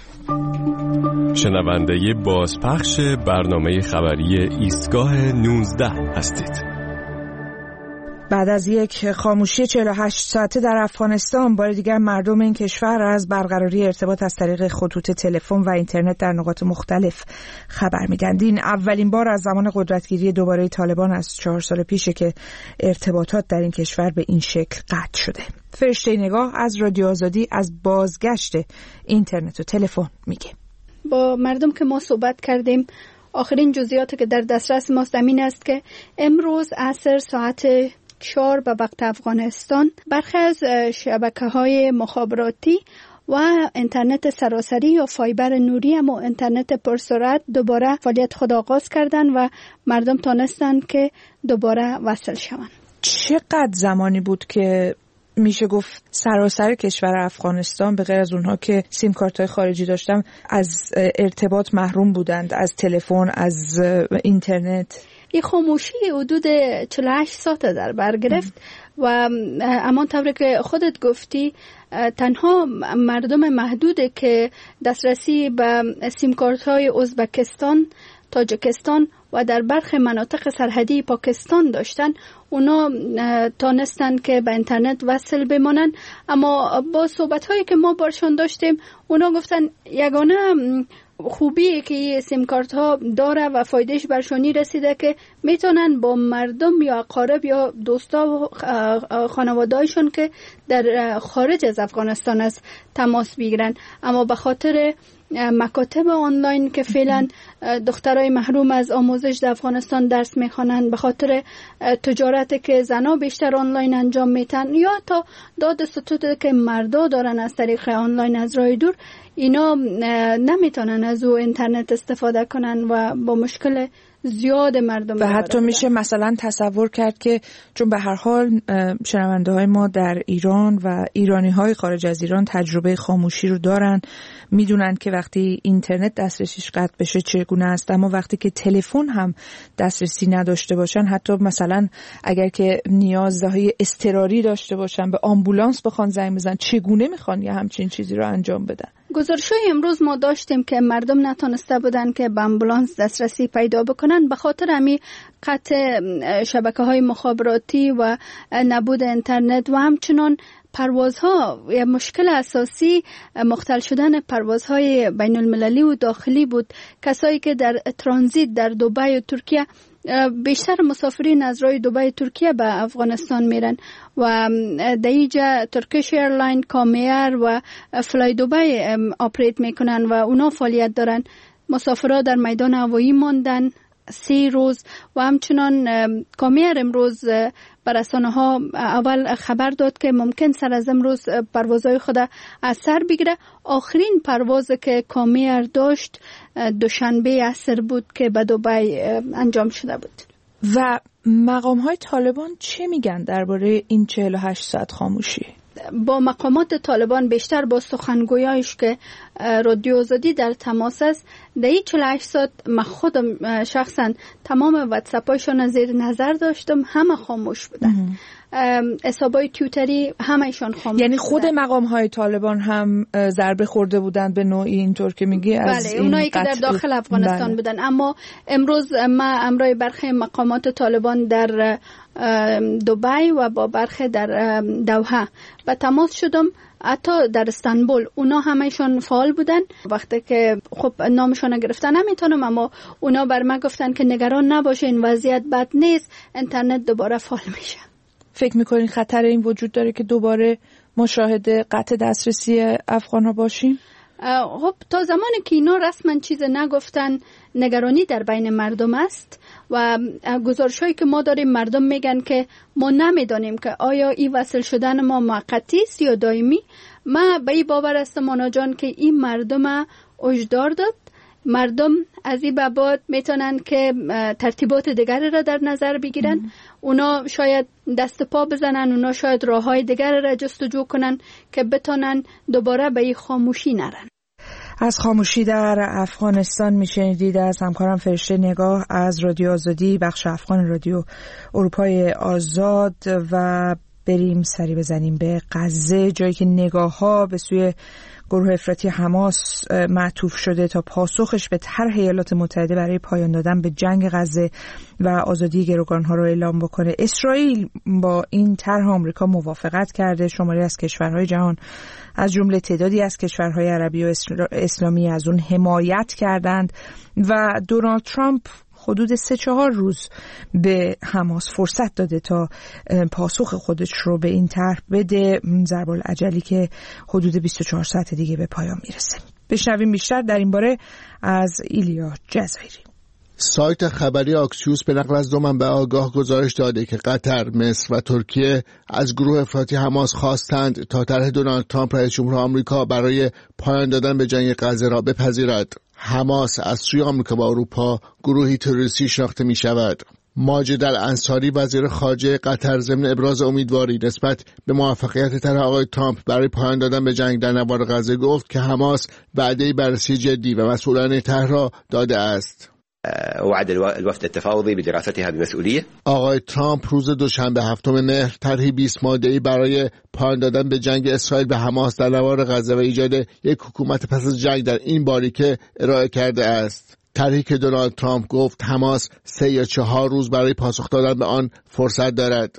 شنونده بازپخش برنامه خبری ایستگاه نوزده هستید. بعد از یک خاموشی چهل و هشت ساعته در افغانستان، بار دیگر مردم این کشور از برقراری ارتباط از طریق خطوط تلفن و اینترنت در نقاط مختلف خبر میدند. این اولین بار از زمان قدرتگیری دوباره طالبان از چهار سال پیشه که ارتباطات در این کشور به این شکل قطع شده. فرشته نگاه از رادیو آزادی از بازگشت اینترنت و تلفن میگه. با مردم که ما صحبت کردیم، آخرین جزئیاتی که در دسترس ماست این است که امروز عصر ساعت چهار به وقت افغانستان برخی از شبکه‌های مخابراتی و اینترنت سراسری یا فایبر نوری اما اینترنت پرسرعت دوباره فعالیت خود آغاز کردن و مردم تانستند که دوباره وصل شوند. چقدر زمانی بود که میشه گفت سراسر کشور افغانستان به غیر از اونها که سیم کارت های خارجی داشتن از ارتباط محروم بودند، از تلفن، از اینترنت؟ این خاموشی حدود چهل و هشت ساعت در بر گرفت و امان طوری که خودت گفتی تنها مردم محدوده که دسترسی به سیم کارت های ازبکستان، تاجیکستان و در برخی مناطق سرحدی پاکستان داشتن، اونا تانستن که به اینترنت وصل بمانن. اما با صحبت هایی که ما بارشان داشتیم، اونا گفتن یگانه خوبی که این سیم کارت ها داره و فایدهش برشانی رسیده که میتونن با مردم یا اقارب یا دوستا و خانواده‌هایشون که در خارج از افغانستان از تماس بگیرن. اما به خاطر مکاتب آنلاین که فعلا دخترای محروم از آموزش در افغانستان درس میخوانند، به خاطر تجارت که زنا بیشتر آنلاین انجام میتن یا تا داد ستوت که مردا دارن از طریق آنلاین از راه دور، اینا نمیتونن از او اینترنت استفاده کنن و با مشکل زیاد مردم و حتی میشه مثلا تصور کرد که چون به هر حال شنونده های ما در ایران و ایرانی های خارج از ایران تجربه خاموشی رو دارن، میدونن که وقتی اینترنت دسترسیش قطع بشه چگونه است، اما وقتی که تلفن هم دسترسی نداشته باشن، حتی مثلا اگر که نیازهای اضطراری داشته باشن به آمبولانس بخوان زنگ بزنن، چگونه میخوان یا همچین چیزی رو انجام بدن؟ گزارش‌های امروز ما داشتیم که مردم نتونسته بودن که به آمبولانس دسترسی پیدا بکنن به خاطر همین قطع شبکه‌های مخابراتی و نبود اینترنت و همچنان پروازها. یه مشکل اساسی مختل شدن پروازهای بین المللی و داخلی بود. کسایی که در ترانزیت در دبی و ترکیه، بیشتر مسافرین از راه دبی ترکیه به افغانستان میرن و در اینجا ترکیش ایرلاین، کامیر و فلای دبی آپریت میکنن و اونا فعالیت دارن. مسافرها در میدان هوایی ماندن سی روز و همچنان کامیر امروز بر رسانه ها اول خبر داد که ممکن سر از امروز پروازهای خود از سر بگیره. آخرین پرواز که کامیر داشت دوشنبه عصر بود که به دبی انجام شده بود. و مقام های طالبان چه میگن درباره این چهل و هشت ساعت خاموشی؟ با مقامات طالبان بیشتر با سخنگویایش که رادیو آزادی در تماس است، در این چهل و هشت ساعت من خودم شخصا تمام واتساپایشان زیر نظر داشتم، همه خاموش بودن. حسابای توییتری همه‌شان خاموش. یعنی خود مقام های طالبان هم ضربه خورده بودن به نوعی، اینطور که میگی؟ از بله، اونایی که در داخل افغانستان بله. بودن. اما امروز ما امروز برخی مقامات طالبان در دبی و با برخی در دوحه به تماس شدم، حتی در استانبول اونا همهشون فعال بودن. وقتی که خب نامشون گرفتن نمیتونم، اما اونا بر من گفتن که نگران نباشه، این وضعیت بد نیست، اینترنت دوباره فعال میشه. فکر میکنین خطر این وجود داره که دوباره مشاهد قطع دسترسی افغان ها باشیم؟ خب تا زمانی که اینا رسما چیز نگفتن نگرانی در بین مردم است و گزارشایی که ما داریم مردم میگن که ما نمیدانیم که آیا این وصل شدن ما موقتی است یا دائمی. ما به این باور هستم مانا جان که این مردم هشدار داد. مردم از این بعد میتونن که ترتیبات دیگری را در نظر بگیرن. ام. اونا شاید دست پا بزنن، اونا شاید راههای دیگری را جستجو کنن که بتونن دوباره به این خاموشی نرن. از خاموشی در افغانستان میشنیدید از همکارم فرشته نگاه از رادیو آزادی بخش افغان رادیو اروپای آزاد. و بریم سری بزنیم به غزه، جایی که نگاه ها به سوی گروه افراطی حماس معطوف شده تا پاسخش به طرح ایالات متحده برای پایان دادن به جنگ غزه و آزادی گروگانها را اعلام بکنه. اسرائیل با این طرح آمریکا موافقت کرده. شماری از کشورهای جهان از جمله تعدادی از کشورهای عربی و اسلامی از اون حمایت کردند و دونالد ترامپ حدود سه چهار روز به حماس فرصت داده تا پاسخ خودش رو به این طرح بده، ضرب العجلی که حدود بیست و چهار ساعت دیگه به پایان میرسه. بشنویم بیشتر در این باره از ایلیا جزایری. سایت خبری آکسیوس به نقل از دو منبع آگاه گزارش داده که قطر، مصر و ترکیه از گروه افراطی حماس خواستند تا طرح دونالد ترامپ رئیس جمهور آمریکا برای پایان دادن به جنگ غزه را بپذیرد. حماس از سوی آمریکا و اروپا گروهی تروریستی شناخته می شود. ماجد الانصاری وزیر خارجه قطر ضمن ابراز امیدواری نسبت به موفقیت طرح آقای ترامپ برای پایان دادن به جنگ در نوار غزه گفت که حماس وعده بررسی جدی و مسئولانه طرح را داده است. وعد الوفد التفاوضی بدراستها بمسئولیه. آقای ترامپ روز دوشنبه هفتم مهر طرحی بیست ماده‌ای برای پایان دادن به جنگ اسرائیل به حماس در نوار غزه و ایجاد یک حکومت پس از جنگ در این باریکه ارائه کرده است. طرحی که دونالد ترامپ گفت حماس سه یا چهار روز برای پاسخ دادن به آن فرصت دارد.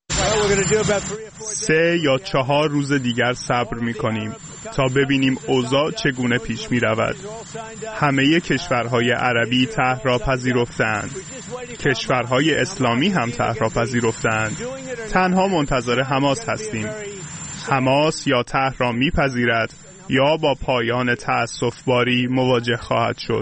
سه یا چهار روز دیگر صبر می‌کنیم تا ببینیم اوضاع چگونه پیش می‌رود. همه کشورهای عربی طرح را پذیرفتند. کشورهای اسلامی هم طرح را پذیرفتند. تنها منتظر حماس هستیم. حماس یا طرح را می‌پذیرد یا با پایان تأسف‌باری مواجه خواهد شد.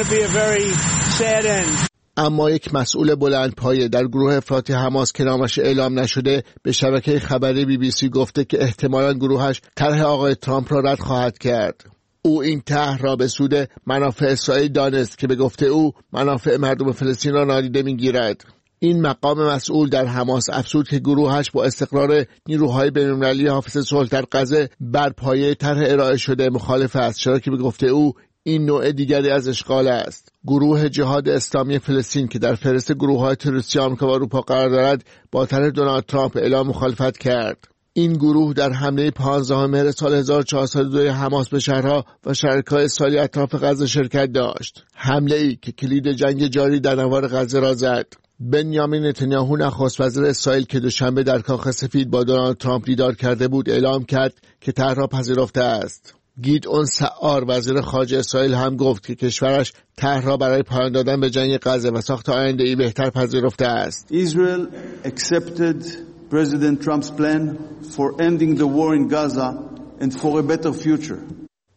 اما یک مسئول بلندپایه در گروه افراطی حماس که نامش اعلام نشده به شبکه خبری بی بی سی گفته که احتمالاً گروهش طرح آقای ترامپ را رد خواهد کرد. او این طرح را به سود منافع اسرائیل دانست که به گفته او منافع مردم فلسطین را نادیده می‌گیرد. این مقام مسئول در حماس افزود که گروهش با استقرار نیروهای بین‌المللی حافظ صلح در غزه بر پایه طرح ارائه شده مخالف است، چرا که به گفته او این نوع دیگری از اشغال است. گروه جهاد اسلامی فلسطین که در فهرست گروه‌های تروریستی آمریکا و اروپا قرار دارد با طرح دونالد ترامپ اعلام مخالفت کرد. این گروه در حمله پانزدهم مهر سال هزار و چهارصد و دو حماس به شهرها و شرکای اسرائیلی اطراف غزه شرکت داشت. حمله‌ای که کلید جنگ جاری در نوار غزه را زد. بنیامین نتانیاهو نخست وزیر اسرائیل که دوشنبه در کاخ سفید با دونالد ترامپ دیدار کرده بود اعلام کرد که طرح را پذیرفته است. گیدئون سعار وزیر خارجه اسرائیل هم گفت که کشورش طرح را برای پایان دادن به جنگ غزه و ساخت آینده‌ای بهتر پذیرفته است. Israel accepted President Trump's plan for ending the war in Gaza and for a better future.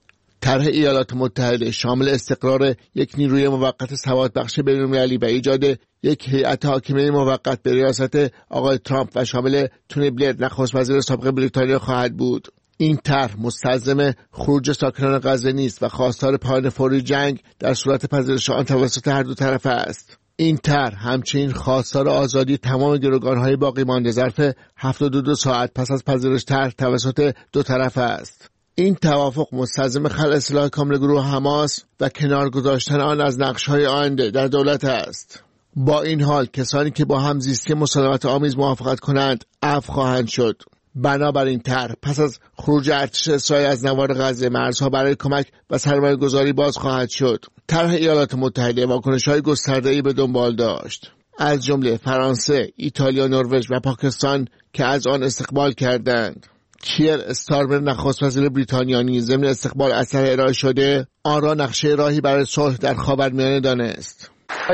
طرح ایالات متحده شامل استقرار یک نیروی موقت ثباتبخش بین‌المللی و ایجاد یک هیئت حاکمه موقت به ریاست آقای ترامپ و شامل تونی بلیر نخست وزیر سابق بریتانیا خواهد بود. این طرح مستلزم خروج ساکنان غزه نیست و خواستار پایان فوری جنگ در صورت پذیرش آن توسط هر دو طرف است. این طرح همچنین خواستار آزادی تمام گروگان‌های باقی مانده ظرف هفتاد و دو ساعت پس از پذیرش طرح توسط دو طرف است. این توافق مستلزم خلع سلاح کامل گروه حماس و کنار گذاشتن آن از نقش‌های آینده در دولت است. با این حال کسانی که با همزیستی مسالمت آمیز موافقت کنند عفو خواهند شد. بنابراین طرح پس از خروج ارتش اسرائیل از نوار غزه مرزها برای کمک و سرمایه گذاری باز خواهد شد. طرح ایالات متحده واکنش‌های گسترده‌ای به دنبال داشت، از جمله فرانسه، ایتالیا، نروژ و پاکستان که از آن استقبال کردند. کیر استارمر نخست وزیر بریتانیا نیز ضمن استقبال از طرح ارائه شده آن را نقشه راهی برای صلح در خاورمیانه دانست.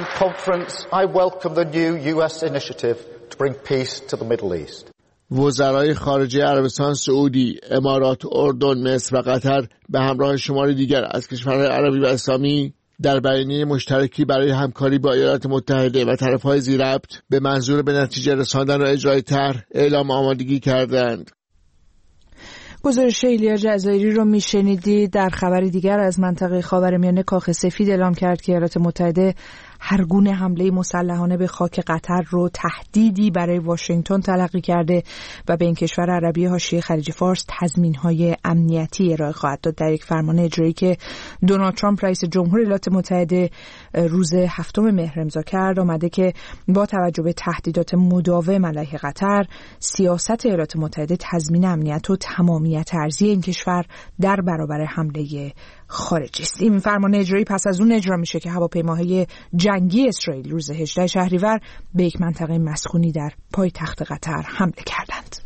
وزرای خارجه عربستان سعودی، امارات، اردن، مصر و قطر به همراه شماری دیگر از کشورهای عربی و اسلامی در بیانیه مشترکی برای همکاری با ایالات متحده و طرف‌های ذی‌ربط به منظور به نتیجه رساندن و اجرای طرح اعلام آمادگی کردند. گزارش ایلیا جزایری رو میشنیدید. در خبری دیگر از منطقه خاورمیانه کاخ سفید اعلام کرد که ایالات متحده هر گونه حمله مسلحانه به خاک قطر رو تهدیدی برای واشنگتن تلقی کرده و به این کشور عربی حاشیه خلیج فارس تضمین‌های امنیتی ارائه خواهد داد. در یک فرمان اجرایی که دونالد ترامپ رئیس جمهور ایالات متحده روز هفتم مهر امضا کرد، آمده که با توجه به تهدیدات مداوم علیه قطر، سیاست ایالات متحده تضمین امنیت و تمامیت ارضی این کشور در برابر حمله خارجی است. این فرمان اجرایی پس از اون اجرا میشه که هواپیماهای جنگی اسرائیل روز هجدهم شهریور به یک منطقه مسکونی در پایتخت قطر حمله کردند.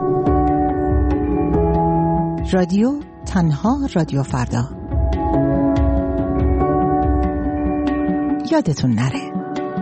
رادیو تنها رادیو فردا. یادتون نره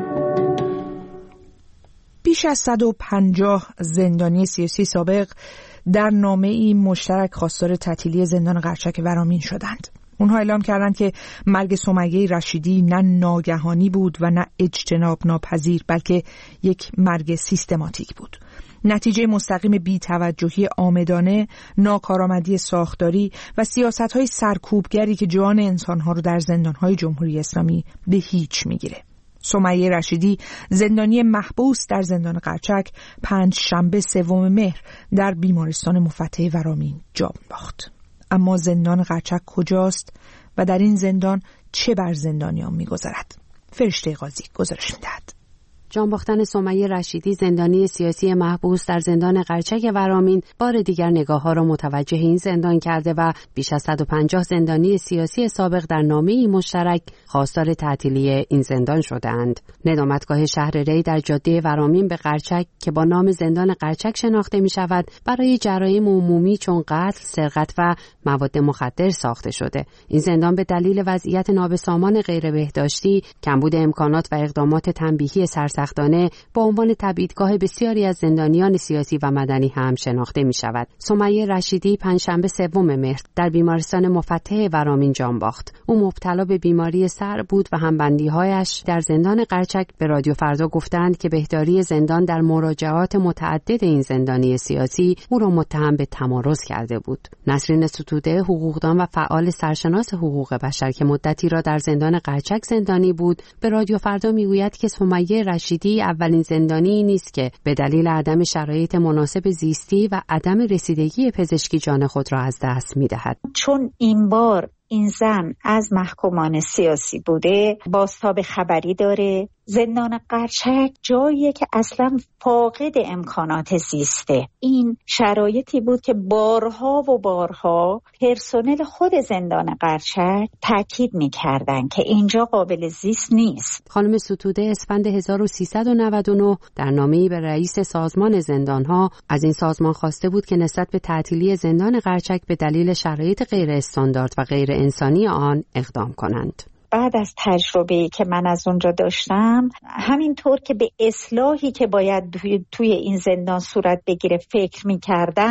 بیش از صد و پنجاه زندانی سیاسی سابق در نامه‌ای مشترک خواستار تعطیلی زندان قرچک ورامین شدند. اونها اعلام کردند که مرگ سمیه رشیدی نه ناگهانی بود و نه اجتناب ناپذیر، بلکه یک مرگ سیستماتیک بود. نتیجه مستقیم بی‌توجهی عامدانه، ناکارآمدی ساختاری و سیاست‌های سرکوبگری که جان انسان‌ها رو در زندان‌های جمهوری اسلامی به هیچ می‌گیره. سمیه رشیدی زندانی محبوس در زندان قرچک پنج شنبه سوم مهر در بیمارستان مفتح ورامین جان باخت. اما زندان قرچک کجاست و در این زندان چه بر زندانیان می‌گذرد؟ فرشته قاضی گزارش می‌دهد. جان باختن سمیه رشیدی زندانی سیاسی محبوس در زندان قرچک ورامین بار دیگر نگاه‌ها را متوجه این زندان کرده و بیش از صد و پنجاه زندانی سیاسی سابق در نامه‌ای مشترک خواستار تعطیلی این زندان شدند. ندامتگاه شهر ری در جاده ورامین به قرچک که با نام زندان قرچک شناخته می‌شود، برای جرایم عمومی چون قتل، سرقت و مواد مخدر ساخته شده. این زندان به دلیل وضعیت نابسامان غیر بهداشتی، کمبود امکانات و اقدامات تنبیهی سرسختانه با عنوان تبعیدگاه بسیاری از زندانیان سیاسی و مدنی هم شناخته می شود. سمیه رشیدی پنجشنبه سوم مهر در بیمارستان مفتح ورامین جان باخت. او مبتلا به بیماری سر بود و همبندی‌هایش در زندان قرچک به رادیو فردا گفتند که بهداری زندان در مراجعات متعدد این زندانی سیاسی او را متهم به تمارض کرده بود. نسرین ستوده، حقوقدان و فعال سرشناس حقوق بشر که مدتی را در زندان قرچک زندانی بود، به رادیو فردا میگوید که سمیه رشیدی اولین زندانی نیست که به دلیل عدم شرایط مناسب زیستی و عدم رسیدگی پزشکی جان خود را از دست می‌دهد. چون این بار این زن از محکومان سیاسی بوده، بازتاب خبری داره. زندان قرچک جاییه که اصلا فاقد امکانات زیسته. این شرایطی بود که بارها و بارها پرسنل خود زندان قرچک تاکید می‌کردن که اینجا قابل زیست نیست. خانم ستوده اسفند هزار و سیصد و نود و نه در نامه‌ای به رئیس سازمان زندان‌ها از این سازمان خواسته بود که نسبت به تعطیلی زندان قرچک به دلیل شرایط غیر استاندارد و غیر انسانی آن اقدام کنند. بعد از تجربه‌ای که من از اونجا داشتم، همینطور که به اصلاحی که باید توی, توی این زندان صورت بگیره فکر می‌کردم،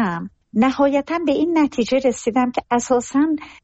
نهایتاً به این نتیجه رسیدم که اساساً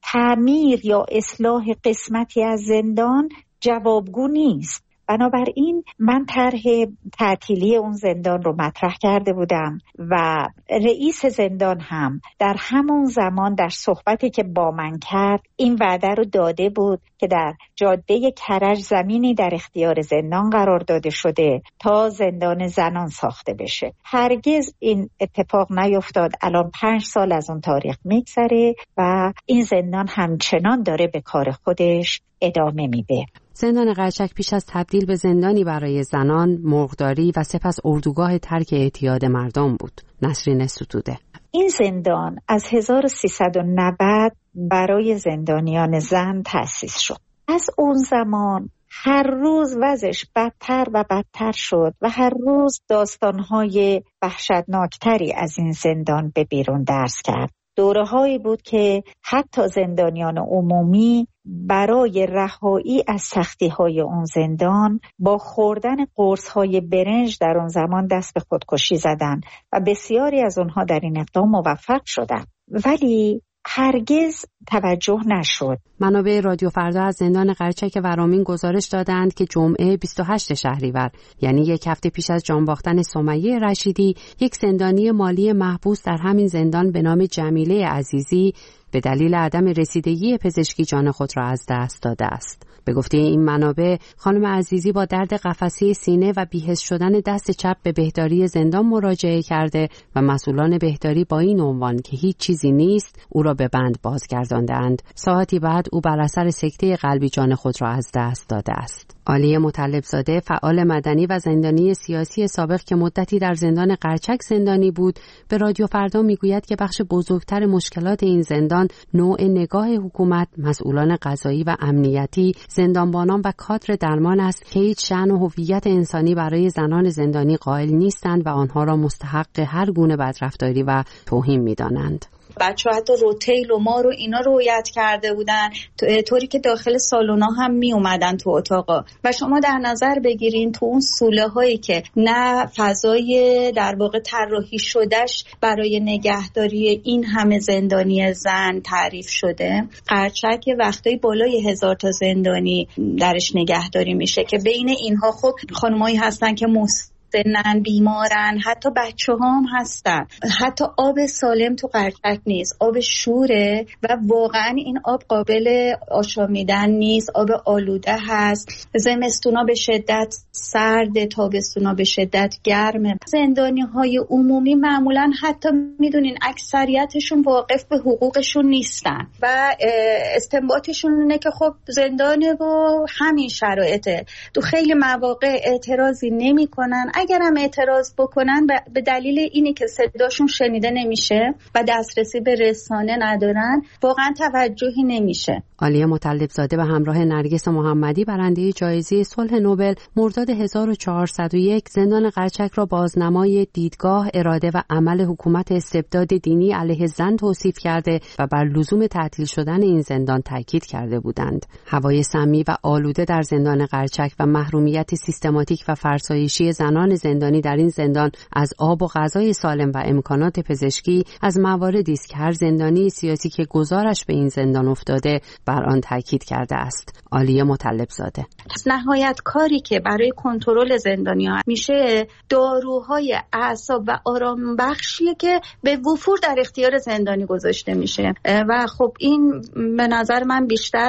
تعمیر یا اصلاح قسمتی از زندان جوابگو نیست. بنابراین من طرح تعطیلی اون زندان رو مطرح کرده بودم و رئیس زندان هم در همون زمان در صحبتی که با من کرد این وعده رو داده بود که در جاده کرج زمینی در اختیار زندان قرار داده شده تا زندان زنان ساخته بشه. هرگز این اتفاق نیفتاد. الان پنج سال از اون تاریخ میگذره و این زندان همچنان داره به کار خودش ادامه میده. زندان قرچک پیش از تبدیل به زندانی برای زنان، مرغداری و سپس اردوگاه ترک اعتیاد مردم بود. نسرین ستوده: این زندان از هزار و سیصد و نود برای زندانیان زن تأسیس شد. از اون زمان هر روز وضعش بدتر و بدتر شد و هر روز داستان‌های وحشتناکتری از این زندان به بیرون درس کرد. دوره‌هایی بود که حتی زندانیان عمومی برای رهایی از سختی‌های اون زندان با خوردن قرص‌های برنج در اون زمان دست به خودکشی زدن و بسیاری از اونها در این اقدام موفق شدند، ولی هرگز توجه نشد. منابع رادیو فردا از زندان قرچک ورامین گزارش دادند که جمعه بیست و هشتم شهریور، یعنی یک هفته پیش از جان باختن سمیه رشیدی، یک زندانی مالی محبوس در همین زندان به نام جمیله عزیزی به دلیل عدم رسیدگی پزشکی جان خود را از دست داده است. به گفته این منابع، خانم عزیزی با درد قفسه سینه و بی‌حس شدن دست چپ به بهداری زندان مراجعه کرده و مسئولان بهداری با این عنوان که هیچ چیزی نیست او را به بند بازگرداندند. ساعتی بعد او بر اثر سکته قلبی جان خود را از دست داده است. عالیه مطلبزاده، فعال مدنی و زندانی سیاسی سابق که مدتی در زندان قرچک زندانی بود، به رادیو فردا میگوید که بخش بزرگتر مشکلات این زندان نوع نگاه حکومت، مسئولان قضایی و امنیتی، زندانبانان و کادر درمان است که هیچ شأن و هویت انسانی برای زنان زندانی قائل نیستند و آنها را مستحق هر گونه بدرفتاری و توهین می‌دانند. بچه ها حتی روتیل و ما رو اینا رویت کرده بودن طوری که داخل سالونا هم می اومدن تو اتاقا و شما در نظر بگیرین تو اون سوله هایی که نه فضای در واقع طراحی شدهش برای نگهداری این همه زندانی زن تعریف شده. قرچک وقتایی بالای هزار تا زندانی درش نگهداری میشه که بین اینها خب خانمایی هستن که مست سنن، بیمارن، حتی بچه هم هستن. حتی آب سالم تو قرچک نیست، آب شوره و واقعا این آب قابل آشامیدن نیست، آب آلوده هست. زمستونا به شدت سرد، تابستونا به شدت گرمه. زندانی های عمومی معمولا حتی میدونین اکثریتشون واقف به حقوقشون نیستن و استنباطشون اینه که خب زندانه و همین شرایطه. تو خیلی مواقع اعتراضی نمی کنن، اگرم اعتراض بکنن به دلیل اینی که صداشون شنیده نمیشه و دسترسی به رسانه ندارن واقعا توجهی نمیشه. عالیه مطلبزاده به همراه نرگس محمدی برنده جایزه صلح نوبل مرداد هزار و چهارصد و یک زندان قرچک را بازنمای دیدگاه، اراده و عمل حکومت استبداد دینی علیه زن توصیف کرده و بر لزوم تعطیل شدن این زندان تاکید کرده بودند. هوای سمی و آلوده در زندان قرچک و محرومیت سیستماتیک و فرسایشی زنان زندانی در این زندان از آب و غذای سالم و امکانات پزشکی از مواردی است که هر زندانی سیاسی که گزارش به این زندان افتاده بر آن تاکید کرده است. عالیه مطلبزاده: از نهایت کاری که برای کنترل زندانیان میشه داروهای اعصاب و آرام بخشیه که به وفور در اختیار زندانی گذاشته میشه و خب این به نظر من بیشتر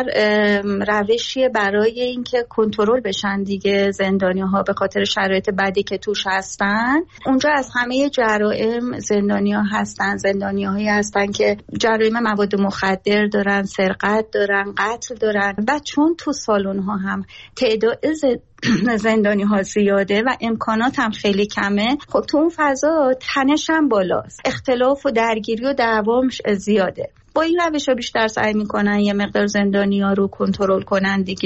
روشیه برای اینکه کنترل بشن دیگه زندانی‌ها به خاطر شرایط بدی که توش هستن. اونجا از همه جرائم زندانی‌ها هستن، زندانی‌هایی هستن که جرایم مواد مخدر دارن، سرقت دارن، قتل دارن و چون تو سالن‌ها هم تعداد زندانی ها زیاده و امکانات هم خیلی کمه، خب تو اون فضا تنش هم بالاست، اختلاف و درگیری و دعوامش زیاده. با این روش ها بیشتر سعی میکنن یه مقدار زندانی ها رو کنترل کنن دیگه.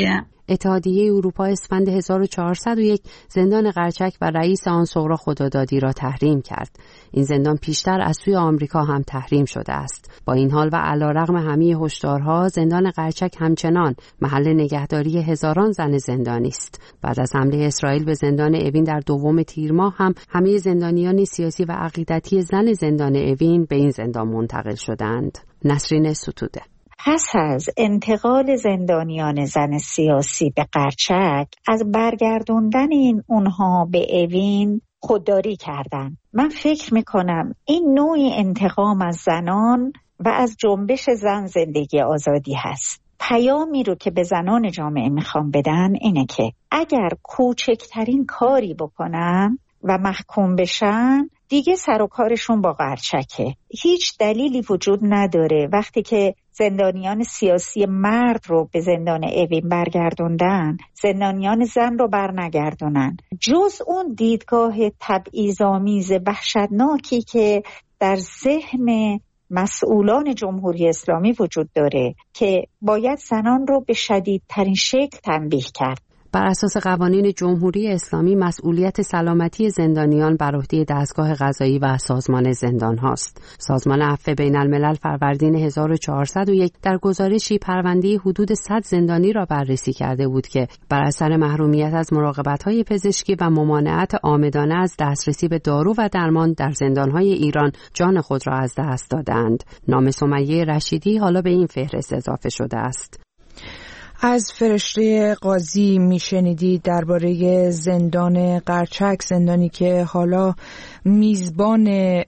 اتحادیه اروپا اسفند هزار و چهارصد و یک زندان قرچک و رئیس آن سغرا خدادادی را تحریم کرد. این زندان پیشتر از سوی آمریکا هم تحریم شده است. با این حال و علیرغم همه هشدارها، زندان قرچک همچنان محل نگهداری هزاران زن زندانی است. بعد از حمله اسرائیل به زندان اوین در دوم تیر ماه هم همه زندانیان سیاسی و عقیدتی زن زندان اوین به این زندان منتقل شدند. نسرین ستوده. پس از انتقال زندانیان زن سیاسی به قرچک، از برگردوندن این اونها به اوین خودداری کردند. من فکر میکنم این نوعی انتقام از زنان و از جنبش زن زندگی آزادی هست. پیامی رو که به زنان جامعه میخوام بدن اینه که اگر کوچکترین کاری بکنن و محکوم بشن، دیگه سر و کارشون با قرچکه. هیچ دلیلی وجود نداره وقتی که زندانیان سیاسی مرد رو به زندان اوین برگردوندن، زندانیان زن رو برنگردونن، جز اون دیدگاه تبعیض‌آمیز وحشتناکی که در ذهن مسئولان جمهوری اسلامی وجود داره که باید زنان رو به شدیدترین شکل تنبیه کرد. بر اساس قوانین جمهوری اسلامی مسئولیت سلامتی زندانیان بر عهده دستگاه قضایی و سازمان زندان هاست. سازمان عفو بین الملل فروردین هزار و چهارصد و یک در گزارشی پرونده حدود صد زندانی را بررسی کرده بود که بر اثر محرومیت از مراقبت‌های پزشکی و ممانعت عامدانه از دسترسی به دارو و درمان در زندان‌های ایران جان خود را از دست دادند. نام سمیه رشیدی حالا به این فهرست اضافه شده است. از فرشته قاضی میشنیدید درباره زندان قرچک، زندانی که حالا میزبان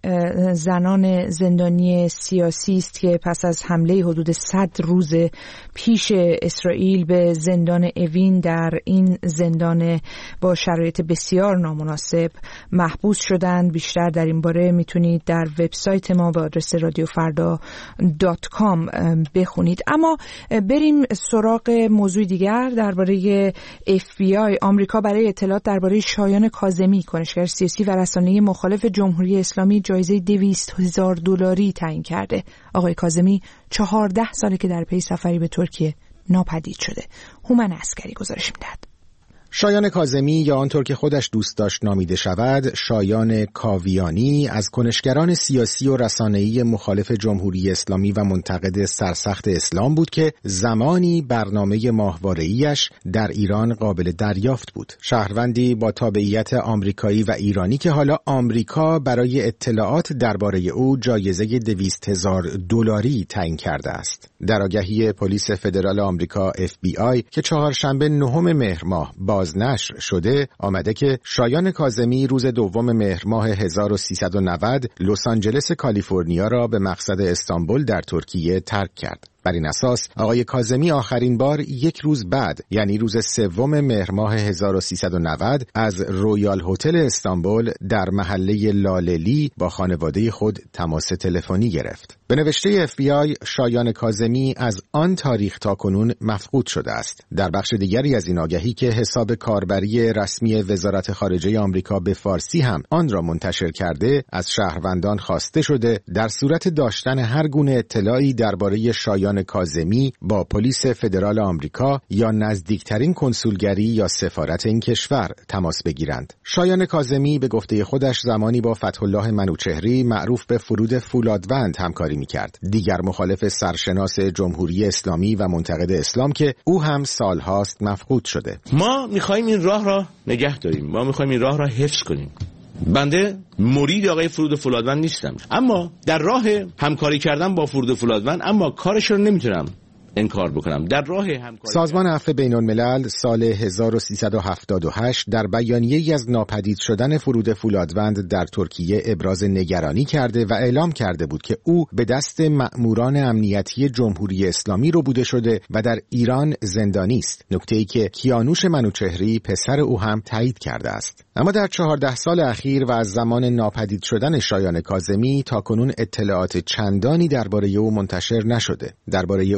زنان زندانی سیاسی است که پس از حمله حدود صد روز پیش اسرائیل به زندان اوین در این زندان با شرایط بسیار نامناسب محبوس شدند. بیشتر در این باره میتونید در وبسایت ما به آدرس رادیو فردا دات کام بخونید. اما بریم سراغ موضوع دیگر درباره اف بی آی. آمریکا برای اطلاعات درباره شایان کاظمی، کنشگر سیاسی و رسانه‌ای مخالف جمهوری اسلامی، جایزه دویست هزار دلاری تعیین کرده. آقای کاظمی چهارده ساله که در پی سفری به ترکیه ناپدید شده. هومن عسکری گزارش می‌دهد. شایان کاظمی یا آنطور که خودش دوست داشت نامیده شود، شایان کاویانی، از کنشگران سیاسی و رسانه‌ای مخالف جمهوری اسلامی و منتقد سرسخت اسلام بود که زمانی برنامه ماهواره‌ایش در ایران قابل دریافت بود. شهروندی با تابعیت آمریکایی و ایرانی که حالا آمریکا برای اطلاعات درباره او جایزه دویست هزار دلاری تعیین کرده است. در آگهی پلیس فدرال آمریکا اف بی آی که چهارشنبه نهم مهر ماه بازنشر شده آمده که شایان کاظمی روز دوم مهر ماه هزار و سیصد و نود لس آنجلس کالیفرنیا را به مقصد استانبول در ترکیه ترک کرد. بر این اساس آقای کاظمی آخرین بار یک روز بعد، یعنی روز سوم مهر ماه هزار و سیصد و نود از رویال هتل استانبول در محله لاللی با خانواده خود تماس تلفنی گرفت. به نوشته اف بی آی، شایان کاظمی از آن تاریخ تا کنون مفقود شده است. در بخش دیگری از این آگهی که حساب کاربری رسمی وزارت خارجه آمریکا به فارسی هم آن را منتشر کرده، از شهروندان خواسته شده در صورت داشتن هر گونه اطلاعی درباره شایان کاظمی با پلیس فدرال آمریکا یا نزدیکترین کنسولگری یا سفارت این کشور تماس بگیرند. شایان کاظمی به گفته خودش زمانی با فتح‌الله منوچهری معروف به فرود فولادوند همکاری می‌کرد. دیگر مخالف سرشناس جمهوری اسلامی و منتقد اسلام که او هم سالهاست مفقود شده. ما می‌خوایم این راه را نگه داریم. ما می‌خوایم این راه را حفظ کنیم. بنده مرید آقای فرود فولادوند نیستم، اما در راه همکاری کردن با فرود فولادوند اما کارش رو نمیتونم انکار بکنم. در راه همکاری سازمان عفو بین الملل سال هزار و سیصد و هفتاد و هشت در بیانیه‌ای از ناپدید شدن فرود فولادوند در ترکیه ابراز نگرانی کرده و اعلام کرده بود که او به دست مأموران امنیتی جمهوری اسلامی ربوده شده و در ایران زندانی است. نکته‌ای که کیانوش منوچهری پسر او هم تایید کرده است. اما در چهارده سال اخیر و از زمان ناپدید شدن شایان کاظمی تا کنون اطلاعات چندانی درباره او منتشر نشده. درباره او البته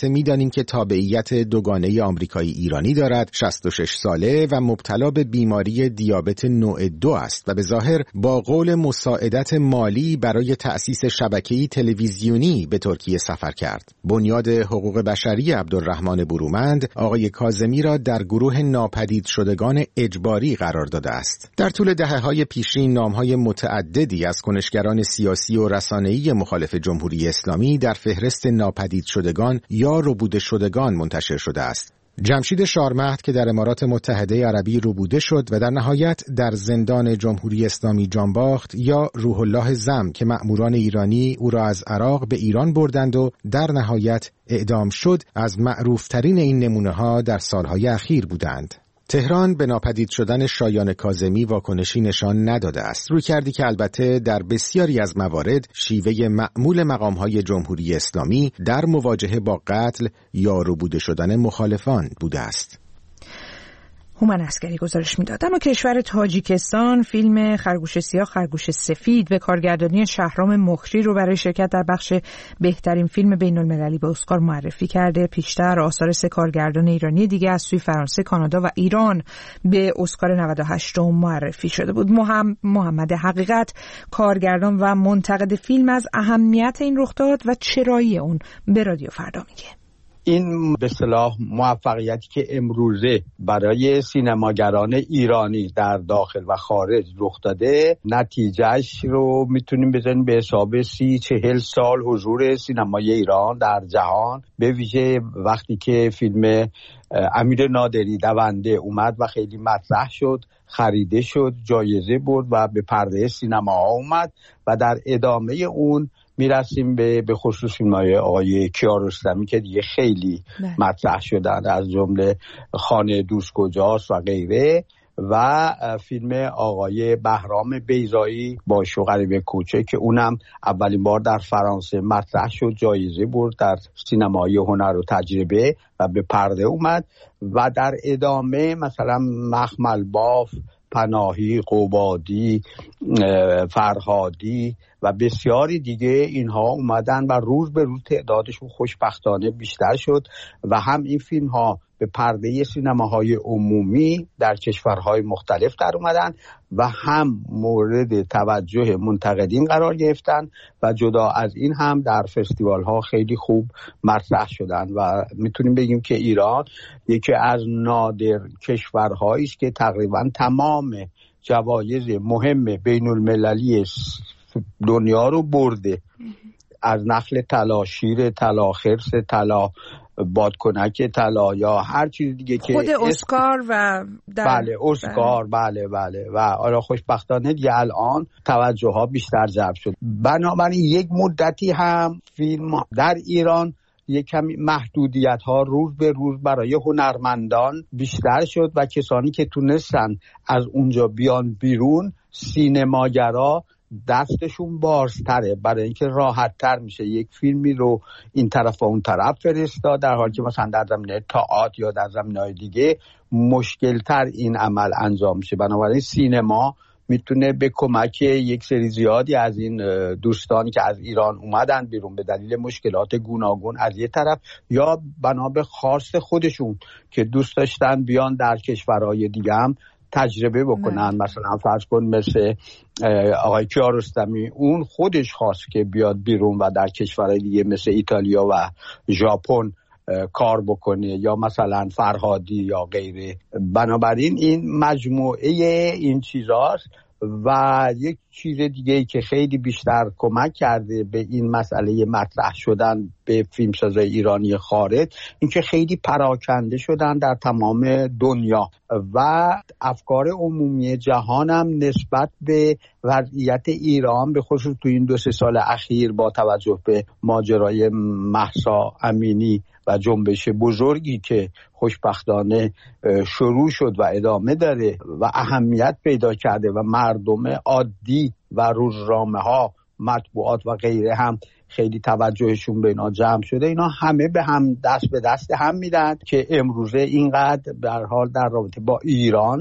البته میدانیم که تابعیت دوگانه آمریکایی ایرانی دارد، شصت و شش ساله و مبتلا به بیماری دیابت نوع دو است و به ظاهر با قول مساعدت مالی برای تأسیس شبکه‌ای تلویزیونی به ترکیه سفر کرد. بنیاد حقوق بشری عبدالرحمن برومند آقای کاظمی را در گروه ناپدید شدگان اجباری قرار داده است. در طول دهه‌های پیشین نام‌های متعددی از کنشگران سیاسی و رسانه‌ای مخالف جمهوری اسلامی در فهرست ناپدید شدگان یا ربوده شدگان منتشر شده است. جمشید شارمهد که در امارات متحده عربی ربوده شد و در نهایت در زندان جمهوری اسلامی جان باخت، یا روح الله زم که مأموران ایرانی او را از عراق به ایران بردند و در نهایت اعدام شد، از معروفترین این نمونه‌ها در سالهای اخیر بودند. تهران به ناپدید شدن شایان کاظمی واکنشی نشان نداده است، روی کردی که البته در بسیاری از موارد شیوه معمول مقام‌های جمهوری اسلامی در مواجهه با قتل یا ربوده شدن مخالفان بوده است. هومن عسکری گزارش میداد. اما کشور تاجیکستان فیلم خرگوش سیاه خرگوش سفید به کارگردانی شهرام مخری رو برای شرکت در بخش بهترین فیلم بین المللی به اسکار معرفی کرده. پیشتر آثار سه کارگردان ایرانی دیگه از سوی فرانسه، کانادا و ایران به اسکار نود و هشت معرفی شده بود. محمد حقیقت، کارگردان و منتقد فیلم، از اهمیت این رخداد و چرایی اون به رادیو فردا میگه. این به اصطلاح موفقیتی که امروزه برای سینماگران ایرانی در داخل و خارج رخ داده، نتیجهش رو میتونیم بزنیم به حساب سی چهل سال حضور سینمای ایران در جهان، به ویژه وقتی که فیلم امیر نادری دونده اومد و خیلی مطرح شد، خریده شد، جایزه برد و به پرده سینماها اومد و در ادامه اون میرسیم به به خصوص فیلم‌های آقای کیارستمی که دیگه خیلی نه. مطرح شدن، از جمله خانه دوست کجاست و غیره، و فیلم آقای بهرام بیضایی با شوغریب کوچه که اونم اولین بار در فرانسه مطرح شد، جایزه برد در سینمای هنر و تجربه و به پرده اومد. و در ادامه مثلا مخمل باف، پناهی، قبادی، فرهادی و بسیاری دیگه اینها اومدن و روز به روز تعدادشون خوشبختانه بیشتر شد و هم این فیلم ها به پرده سینماهای عمومی در کشورهای مختلف در اومدن و هم مورد توجه منتقدین قرار گرفتن و جدا از این هم در فستیوال ها خیلی خوب مطرح شدن. و میتونیم بگیم که ایران یکی از نادر کشورهایی است که تقریبا تمام جوایز مهم بین المللی دنیا رو برده، از نخل طلا، شیر طلا، خرس طلا، بادکنک طلا یا هر چیز دیگه که خود اسکار و در... بله اسکار بله بله و آره خوشبختانه دیگه الان توجه ها بیشتر جلب شد. بنابراین یک مدتی هم فیلم در ایران یک کمی محدودیت ها روز به روز برای هنرمندان بیشتر شد و کسانی که تونستن از اونجا بیان بیرون، سینماگرا دستشون بازتره برای اینکه راحت تر میشه یک فیلمی رو این طرف و اون طرف فرستاد، در حالی که مثلا در زمینه تئاتر یا در زمینه‌های دیگه مشکل تر این عمل انجام میشه. بنابراین سینما میتونه به کمک یک سری زیادی از این دوستانی که از ایران اومدن بیرون به دلیل مشکلات گوناگون از یک طرف، یا بنا به خواست خودشون که دوست داشتن بیان در کشورهای دیگه هم تجربه بکنن. نه. مثلا فرض کن مثل آقای کیارستمی، اون خودش خواست که بیاد بیرون و در کشورهای دیگه مثل ایتالیا و ژاپن کار بکنه، یا مثلا فرهادی یا غیره. بنابراین این مجموعه این چیزاست. و یک چیز دیگه ای که خیلی بیشتر کمک کرده به این مسئله مطرح شدن به فیلمسازای ایرانی خارج، اینکه خیلی پراکنده شدن در تمام دنیا و افکار عمومی جهان هم نسبت به وضعیت ایران به خصوص تو این دو سه سال اخیر با توجه به ماجرای مهسا امینی و جنبش بزرگی که خوشبختانه شروع شد و ادامه داره و اهمیت پیدا کرده و مردم عادی و روزنامه ها، مطبوعات و غیره هم خیلی توجهشون به اینا جمع شده، اینا همه به هم دست به دست هم میدن که امروزه اینقدر در حال در رابطه با ایران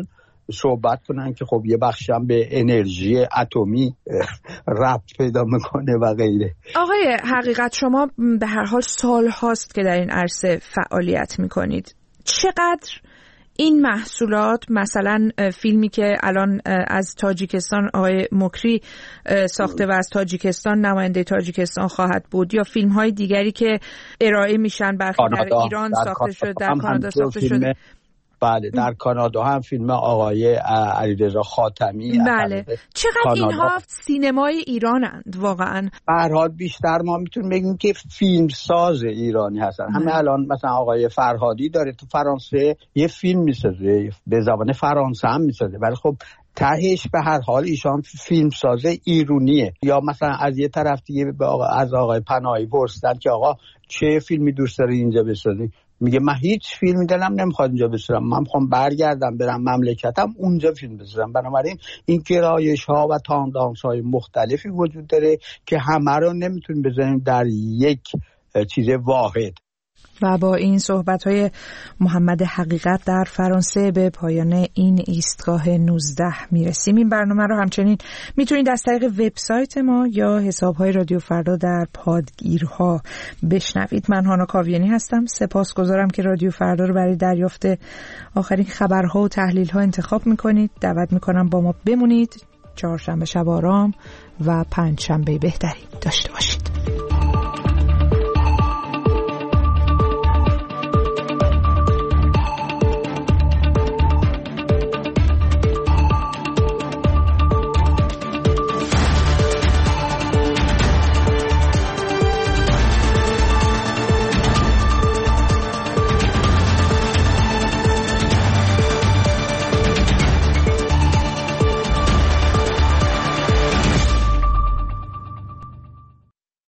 صحبت کنن که خب یه بخشی هم به انرژی اتمی ربط پیدا میکنه و غیره. آقای حقیقت، شما به هر حال سال هاست که در این عرصه فعالیت میکنید. چقدر این محصولات، مثلا فیلمی که الان از تاجیکستان آقای مکری ساخته و از تاجیکستان نماینده تاجیکستان خواهد بود، یا فیلم های دیگری که ارائه میشن برخی در ایران در ساخته شده، در کانادا ساخته شده؟ بله، در کانادا هم فیلم آقای علیرضا خاتمی. بله، چقدر اینها سینمای ایرانند واقعا؟ به هر حال بیشتر ما میتونیم بگیم که فیلم ساز ایرانی هستن. همه الان مثلا آقای فرهادی داره تو فرانسه یه فیلم میسازه، به زبان فرانسه هم میسازه، ولی خب تهش به هر حال ایشان فیلم سازه ایرونیه. یا مثلا از یه طرف دیگه از آقای پناهی پرسیدن که آقا چه فیلمی دوست داری اینجا بسازی؟ میگه من هیچ فیلمی دلم نمیخواد اینجا بسازم، من میخوام برگردم برم مملکتم اونجا فیلم بسازم. بنابراین این گرایش ها و تاندانس های مختلفی وجود داره که همه رو نمیتونیم بذاریم در یک چیز واحد. و با این صحبت‌های محمد حقیقت در فرانسه به پایان این ایستگاه نوزده میرسیم. این برنامه رو همچنین میتونید از طریق وبسایت ما یا حساب‌های رادیو فردا در پادگیرها بشنوید. من هانا کاویانی هستم. سپاسگزارم که رادیو فردا رو برای دریافت آخرین خبرها و تحلیل‌ها انتخاب میکنید. دعوت میکنم با ما بمونید. چهارشنبه شب آرام و پنجشنبه بهتری داشته باشید.